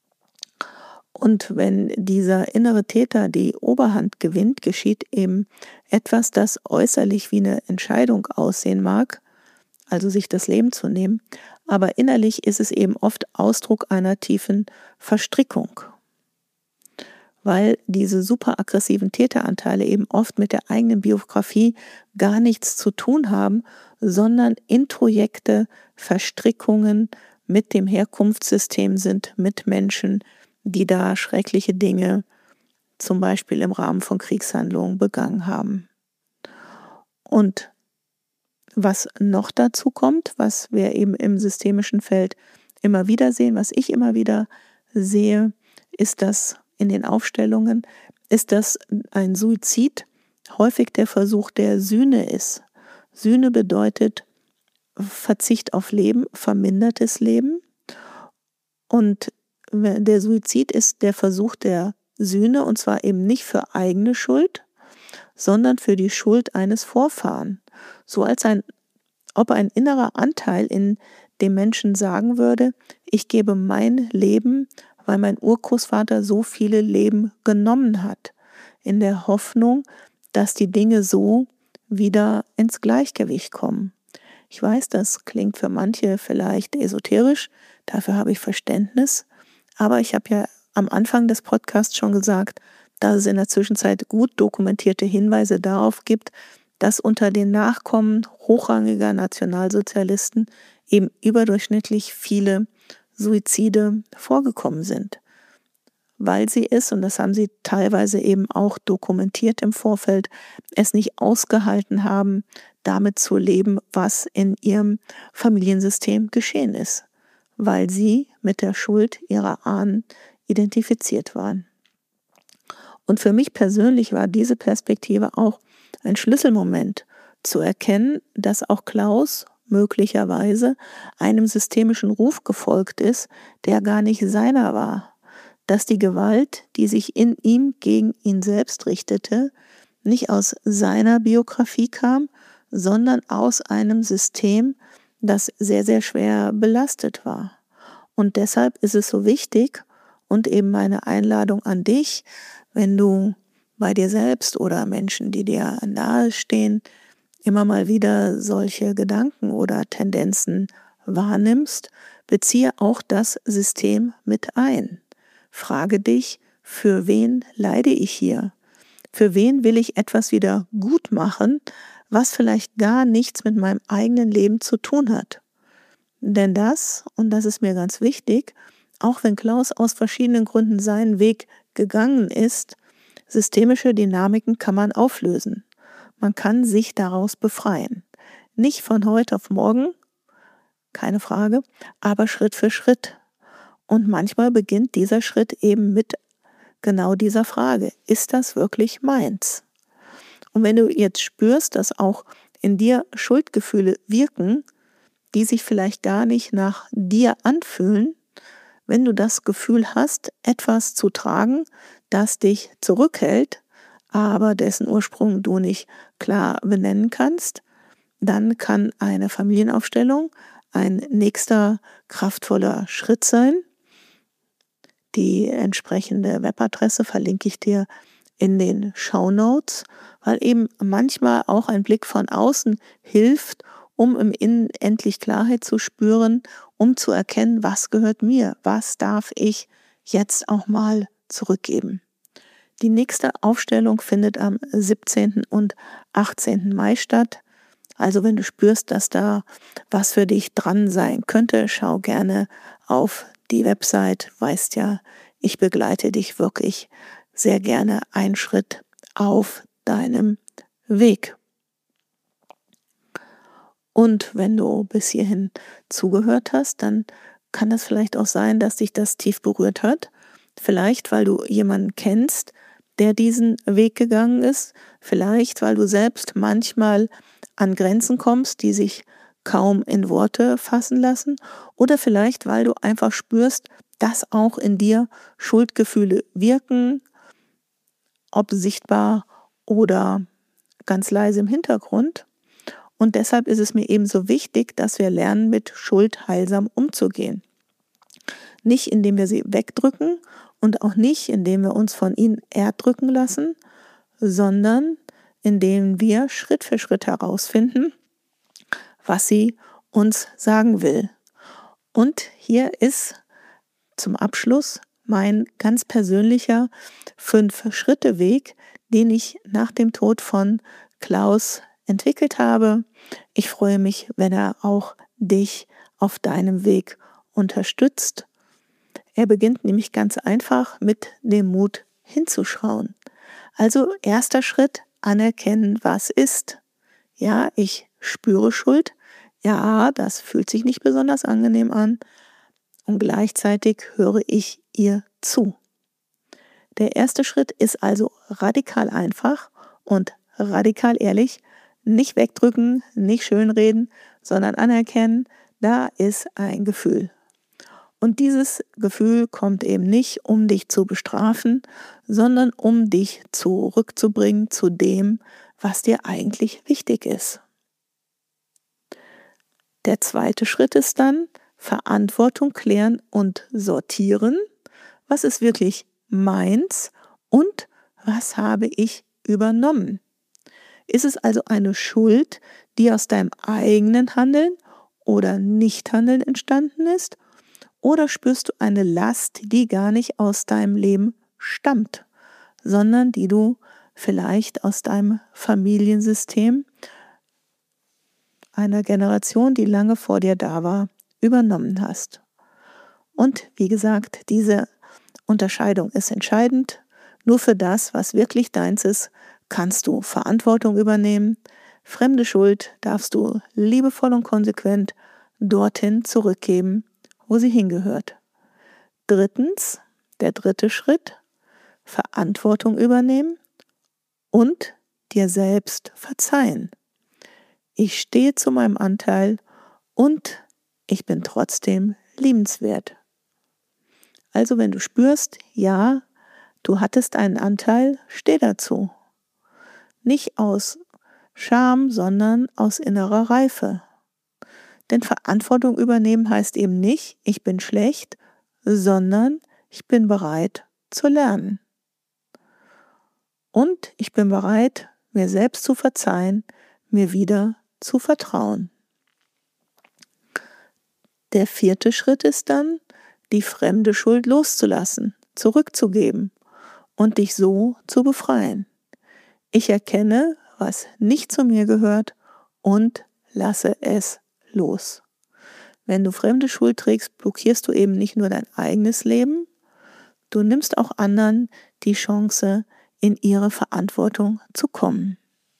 Und wenn dieser innere Täter die Oberhand gewinnt, geschieht eben etwas, das äußerlich wie eine Entscheidung aussehen mag, also sich das Leben zu nehmen, aber innerlich ist es eben oft Ausdruck einer tiefen Verstrickung. Weil diese super aggressiven Täteranteile eben oft mit der eigenen Biografie gar nichts zu tun haben, sondern introjekte Verstrickungen mit dem Herkunftssystem sind, mit Menschen, die da schreckliche Dinge, zum Beispiel im Rahmen von Kriegshandlungen, begangen haben. Und was noch dazu kommt, was wir eben im systemischen Feld immer wieder sehen, was ich immer wieder sehe, ist, dass in den Aufstellungen, ist, dass ein Suizid häufig der Versuch der Sühne ist. Sühne bedeutet Verzicht auf Leben, vermindertes Leben. Und der Suizid ist der Versuch der Sühne, und zwar eben nicht für eigene Schuld, sondern für die Schuld eines Vorfahren. So als ein, ob ein innerer Anteil in dem Menschen sagen würde, ich gebe mein Leben, weil mein Urgroßvater so viele Leben genommen hat, in der Hoffnung, dass die Dinge so wieder ins Gleichgewicht kommen. Ich weiß, das klingt für manche vielleicht esoterisch, dafür habe ich Verständnis, aber ich habe ja am Anfang des Podcasts schon gesagt, dass es in der Zwischenzeit gut dokumentierte Hinweise darauf gibt, dass unter den Nachkommen hochrangiger Nationalsozialisten eben überdurchschnittlich viele Suizide vorgekommen sind, weil sie es, und das haben sie teilweise eben auch dokumentiert im Vorfeld, es nicht ausgehalten haben, damit zu leben, was in ihrem Familiensystem geschehen ist, weil sie mit der Schuld ihrer Ahnen identifiziert waren. Und für mich persönlich war diese Perspektive auch ein Schlüsselmoment, zu erkennen, dass auch Klaus möglicherweise einem systemischen Ruf gefolgt ist, der gar nicht seiner war. Dass die Gewalt, die sich in ihm gegen ihn selbst richtete, nicht aus seiner Biografie kam, sondern aus einem System, das sehr, sehr schwer belastet war. Und deshalb ist es so wichtig und eben meine Einladung an dich, wenn du bei dir selbst oder Menschen, die dir nahestehen, immer mal wieder solche Gedanken oder Tendenzen wahrnimmst, beziehe auch das System mit ein. Frage dich, für wen leide ich hier? Für wen will ich etwas wieder gut machen, was vielleicht gar nichts mit meinem eigenen Leben zu tun hat? Denn das, und das ist mir ganz wichtig, auch wenn Klaus aus verschiedenen Gründen seinen Weg gegangen ist, systemische Dynamiken kann man auflösen. Man kann sich daraus befreien. Nicht von heute auf morgen, keine Frage, aber Schritt für Schritt. Und manchmal beginnt dieser Schritt eben mit genau dieser Frage: Ist das wirklich meins? Und wenn du jetzt spürst, dass auch in dir Schuldgefühle wirken, die sich vielleicht gar nicht nach dir anfühlen, wenn du das Gefühl hast, etwas zu tragen, das dich zurückhält, aber dessen Ursprung du nicht klar benennen kannst, dann kann eine Familienaufstellung ein nächster kraftvoller Schritt sein. Die entsprechende Webadresse verlinke ich dir in den Shownotes, weil eben manchmal auch ein Blick von außen hilft, um im Innen endlich Klarheit zu spüren, um zu erkennen, was gehört mir, was darf ich jetzt auch mal zurückgeben. Die nächste Aufstellung findet am siebzehnten und achtzehnten Mai statt. Also wenn du spürst, dass da was für dich dran sein könnte, schau gerne auf die Website. Weißt ja, ich begleite dich wirklich sehr gerne einen Schritt auf deinem Weg. Und wenn du bis hierhin zugehört hast, dann kann das vielleicht auch sein, dass dich das tief berührt hat. Vielleicht, weil du jemanden kennst, der diesen Weg gegangen ist. Vielleicht, weil du selbst manchmal an Grenzen kommst, die sich kaum in Worte fassen lassen. Oder vielleicht, weil du einfach spürst, dass auch in dir Schuldgefühle wirken, ob sichtbar oder ganz leise im Hintergrund. Und deshalb ist es mir eben so wichtig, dass wir lernen, mit Schuld heilsam umzugehen. Nicht indem wir sie wegdrücken und auch nicht indem wir uns von ihnen erdrücken lassen, sondern indem wir Schritt für Schritt herausfinden, was sie uns sagen will. Und hier ist zum Abschluss mein ganz persönlicher Fünf-Schritte-Weg, den ich nach dem Tod von Klaus entwickelt habe. Ich freue mich, wenn er auch dich auf deinem Weg unterstützt. Er beginnt nämlich ganz einfach mit dem Mut hinzuschauen. Also erster Schritt, anerkennen, was ist. Ja, ich spüre Schuld. Ja, das fühlt sich nicht besonders angenehm an. Und gleichzeitig höre ich ihr zu. Der erste Schritt ist also radikal einfach und radikal ehrlich. Nicht wegdrücken, nicht schönreden, sondern anerkennen, da ist ein Gefühl. Und dieses Gefühl kommt eben nicht, um dich zu bestrafen, sondern um dich zurückzubringen zu dem, was dir eigentlich wichtig ist. Der zweite Schritt ist dann Verantwortung klären und sortieren. Was ist wirklich meins und was habe ich übernommen? Ist es also eine Schuld, die aus deinem eigenen Handeln oder Nichthandeln entstanden ist? Oder spürst du eine Last, die gar nicht aus deinem Leben stammt, sondern die du vielleicht aus deinem Familiensystem, einer Generation, die lange vor dir da war, übernommen hast. Und wie gesagt, diese Unterscheidung ist entscheidend. Nur für das, was wirklich deins ist, kannst du Verantwortung übernehmen. Fremde Schuld darfst du liebevoll und konsequent dorthin zurückgeben, wo sie hingehört. Drittens, der dritte Schritt, Verantwortung übernehmen und dir selbst verzeihen. Ich stehe zu meinem Anteil und ich bin trotzdem liebenswert. Also wenn du spürst, ja, du hattest einen Anteil, steh dazu. Nicht aus Scham, sondern aus innerer Reife. Denn Verantwortung übernehmen heißt eben nicht, ich bin schlecht, sondern ich bin bereit zu lernen. Und ich bin bereit, mir selbst zu verzeihen, mir wieder zu vertrauen. Der vierte Schritt ist dann, die fremde Schuld loszulassen, zurückzugeben und dich so zu befreien. Ich erkenne, was nicht zu mir gehört und lasse es los. Wenn du fremde Schuld trägst, blockierst du eben nicht nur dein eigenes Leben, du nimmst auch anderen die Chance, in ihre Verantwortung zu kommen.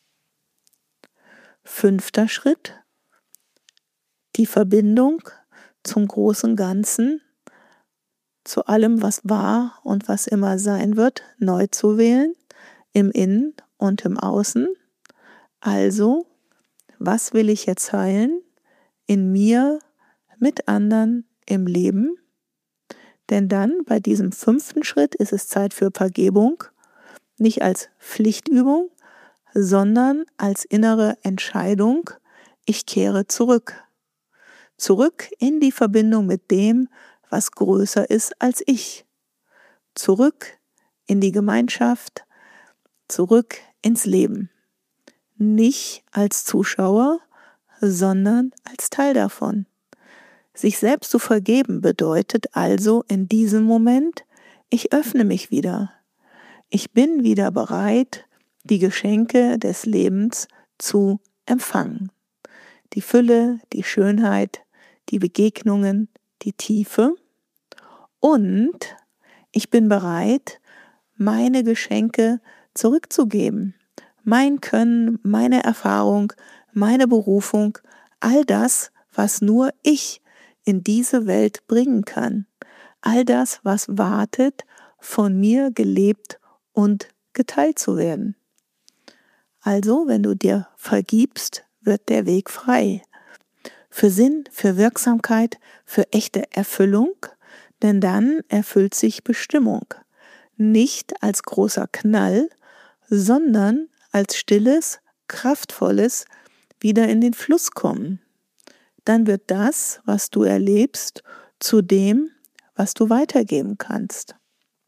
Fünfter Schritt, die Verbindung zum großen Ganzen, zu allem, was war und was immer sein wird, neu zu wählen, im Innen und im Außen. Also, was will ich jetzt heilen? In mir, mit anderen, im Leben. Denn dann, bei diesem fünften Schritt, ist es Zeit für Vergebung, nicht als Pflichtübung, sondern als innere Entscheidung, ich kehre zurück. Zurück in die Verbindung mit dem, was größer ist als ich. Zurück in die Gemeinschaft, zurück ins Leben. Nicht als Zuschauer, sondern als Teil davon. Sich selbst zu vergeben bedeutet also in diesem Moment, ich öffne mich wieder. Ich bin wieder bereit, die Geschenke des Lebens zu empfangen. Die Fülle, die Schönheit, die Begegnungen, die Tiefe. Und ich bin bereit, meine Geschenke zurückzugeben. Mein Können, meine Erfahrung, meine Berufung, all das, was nur ich in diese Welt bringen kann. All das, was wartet, von mir gelebt und geteilt zu werden. Also, wenn du dir vergibst, wird der Weg frei. Für Sinn, für Wirksamkeit, für echte Erfüllung, denn dann erfüllt sich Bestimmung. Nicht als großer Knall, sondern als stilles, kraftvolles wieder in den Fluss kommen. Dann wird das, was du erlebst, zu dem, was du weitergeben kannst.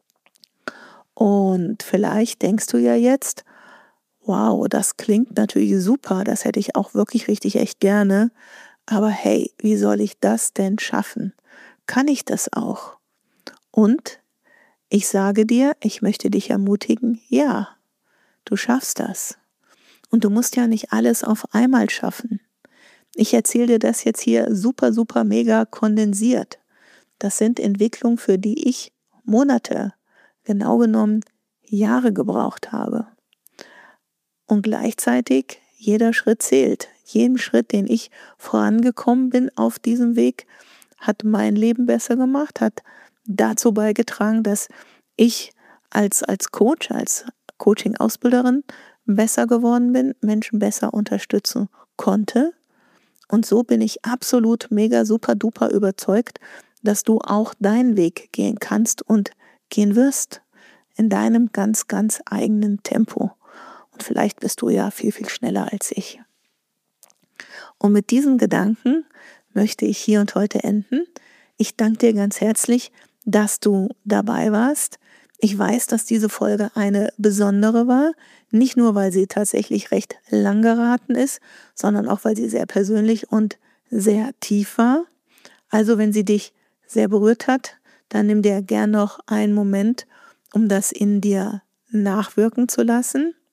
Und vielleicht denkst du ja jetzt, wow, das klingt natürlich super, das hätte ich auch wirklich richtig echt gerne, aber hey, wie soll ich das denn schaffen? Kann ich das auch? Und ich sage dir, ich möchte dich ermutigen, ja, du schaffst das. Und du musst ja nicht alles auf einmal schaffen. Ich erzähle dir das jetzt hier super, super mega kondensiert. Das sind Entwicklungen, für die ich Monate, genau genommen Jahre gebraucht habe. Und gleichzeitig jeder Schritt zählt. Jeden Schritt, den ich vorangekommen bin auf diesem Weg, hat mein Leben besser gemacht, hat dazu beigetragen, dass ich als, als Coach, als Coaching-Ausbilderin besser geworden bin, Menschen besser unterstützen konnte. Und so bin ich absolut mega super duper überzeugt, dass du auch deinen Weg gehen kannst und gehen wirst in deinem ganz, ganz eigenen Tempo. Und vielleicht bist du ja viel, viel schneller als ich. Und mit diesen Gedanken möchte ich hier und heute enden. Ich danke dir ganz herzlich, dass du dabei warst. Ich weiß, dass diese Folge eine besondere war, nicht nur, weil sie tatsächlich recht lang geraten ist, sondern auch, weil sie sehr persönlich und sehr tief war. Also wenn sie dich sehr berührt hat, dann nimm dir gern noch einen Moment, um das in dir nachwirken zu lassen.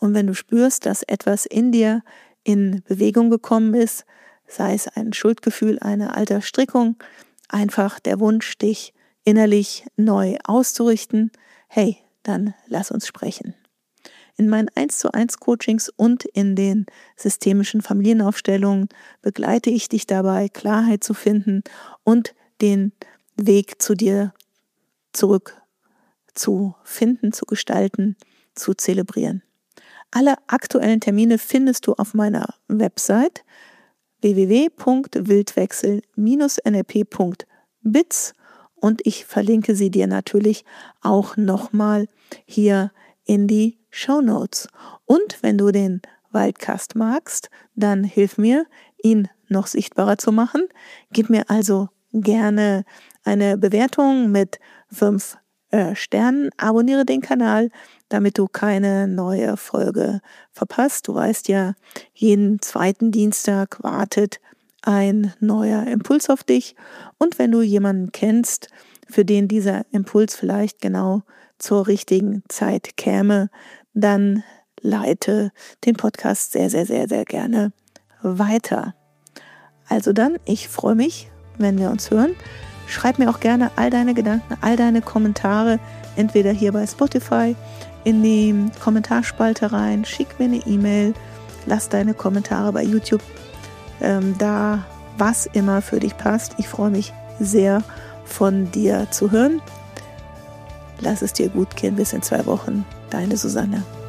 Und wenn du spürst, dass etwas in dir in Bewegung gekommen ist, sei es ein Schuldgefühl, eine alte Strickung, einfach der Wunsch, dich innerlich neu auszurichten, hey, dann lass uns sprechen. In meinen eins zu eins Coachings und in den systemischen Familienaufstellungen begleite ich dich dabei, Klarheit zu finden und den Weg zu dir zurück zu finden, zu gestalten, zu zelebrieren. Alle aktuellen Termine findest du auf meiner Website w w w punkt wildwechsel Bindestrich n l p punkt b i z und ich verlinke sie dir natürlich auch nochmal hier in die Shownotes. Und wenn du den Wildcast magst, dann hilf mir, ihn noch sichtbarer zu machen. Gib mir also gerne eine Bewertung mit fünf äh, Sternen. Abonniere den Kanal, damit du keine neue Folge verpasst. Du weißt ja, jeden zweiten Dienstag wartet ein neuer Impuls auf dich. Und wenn du jemanden kennst, für den dieser Impuls vielleicht genau zur richtigen Zeit käme, dann leite den Podcast sehr, sehr, sehr, sehr gerne weiter. Also dann, ich freue mich, wenn wir uns hören. Schreib mir auch gerne all deine Gedanken, all deine Kommentare, entweder hier bei Spotify in die Kommentarspalte rein, schick mir eine E-Mail, lass deine Kommentare bei YouTube ähm, da, was immer für dich passt. Ich freue mich sehr, von dir zu hören. Lass es dir gut gehen. Bis in zwei Wochen. Deine Susanne.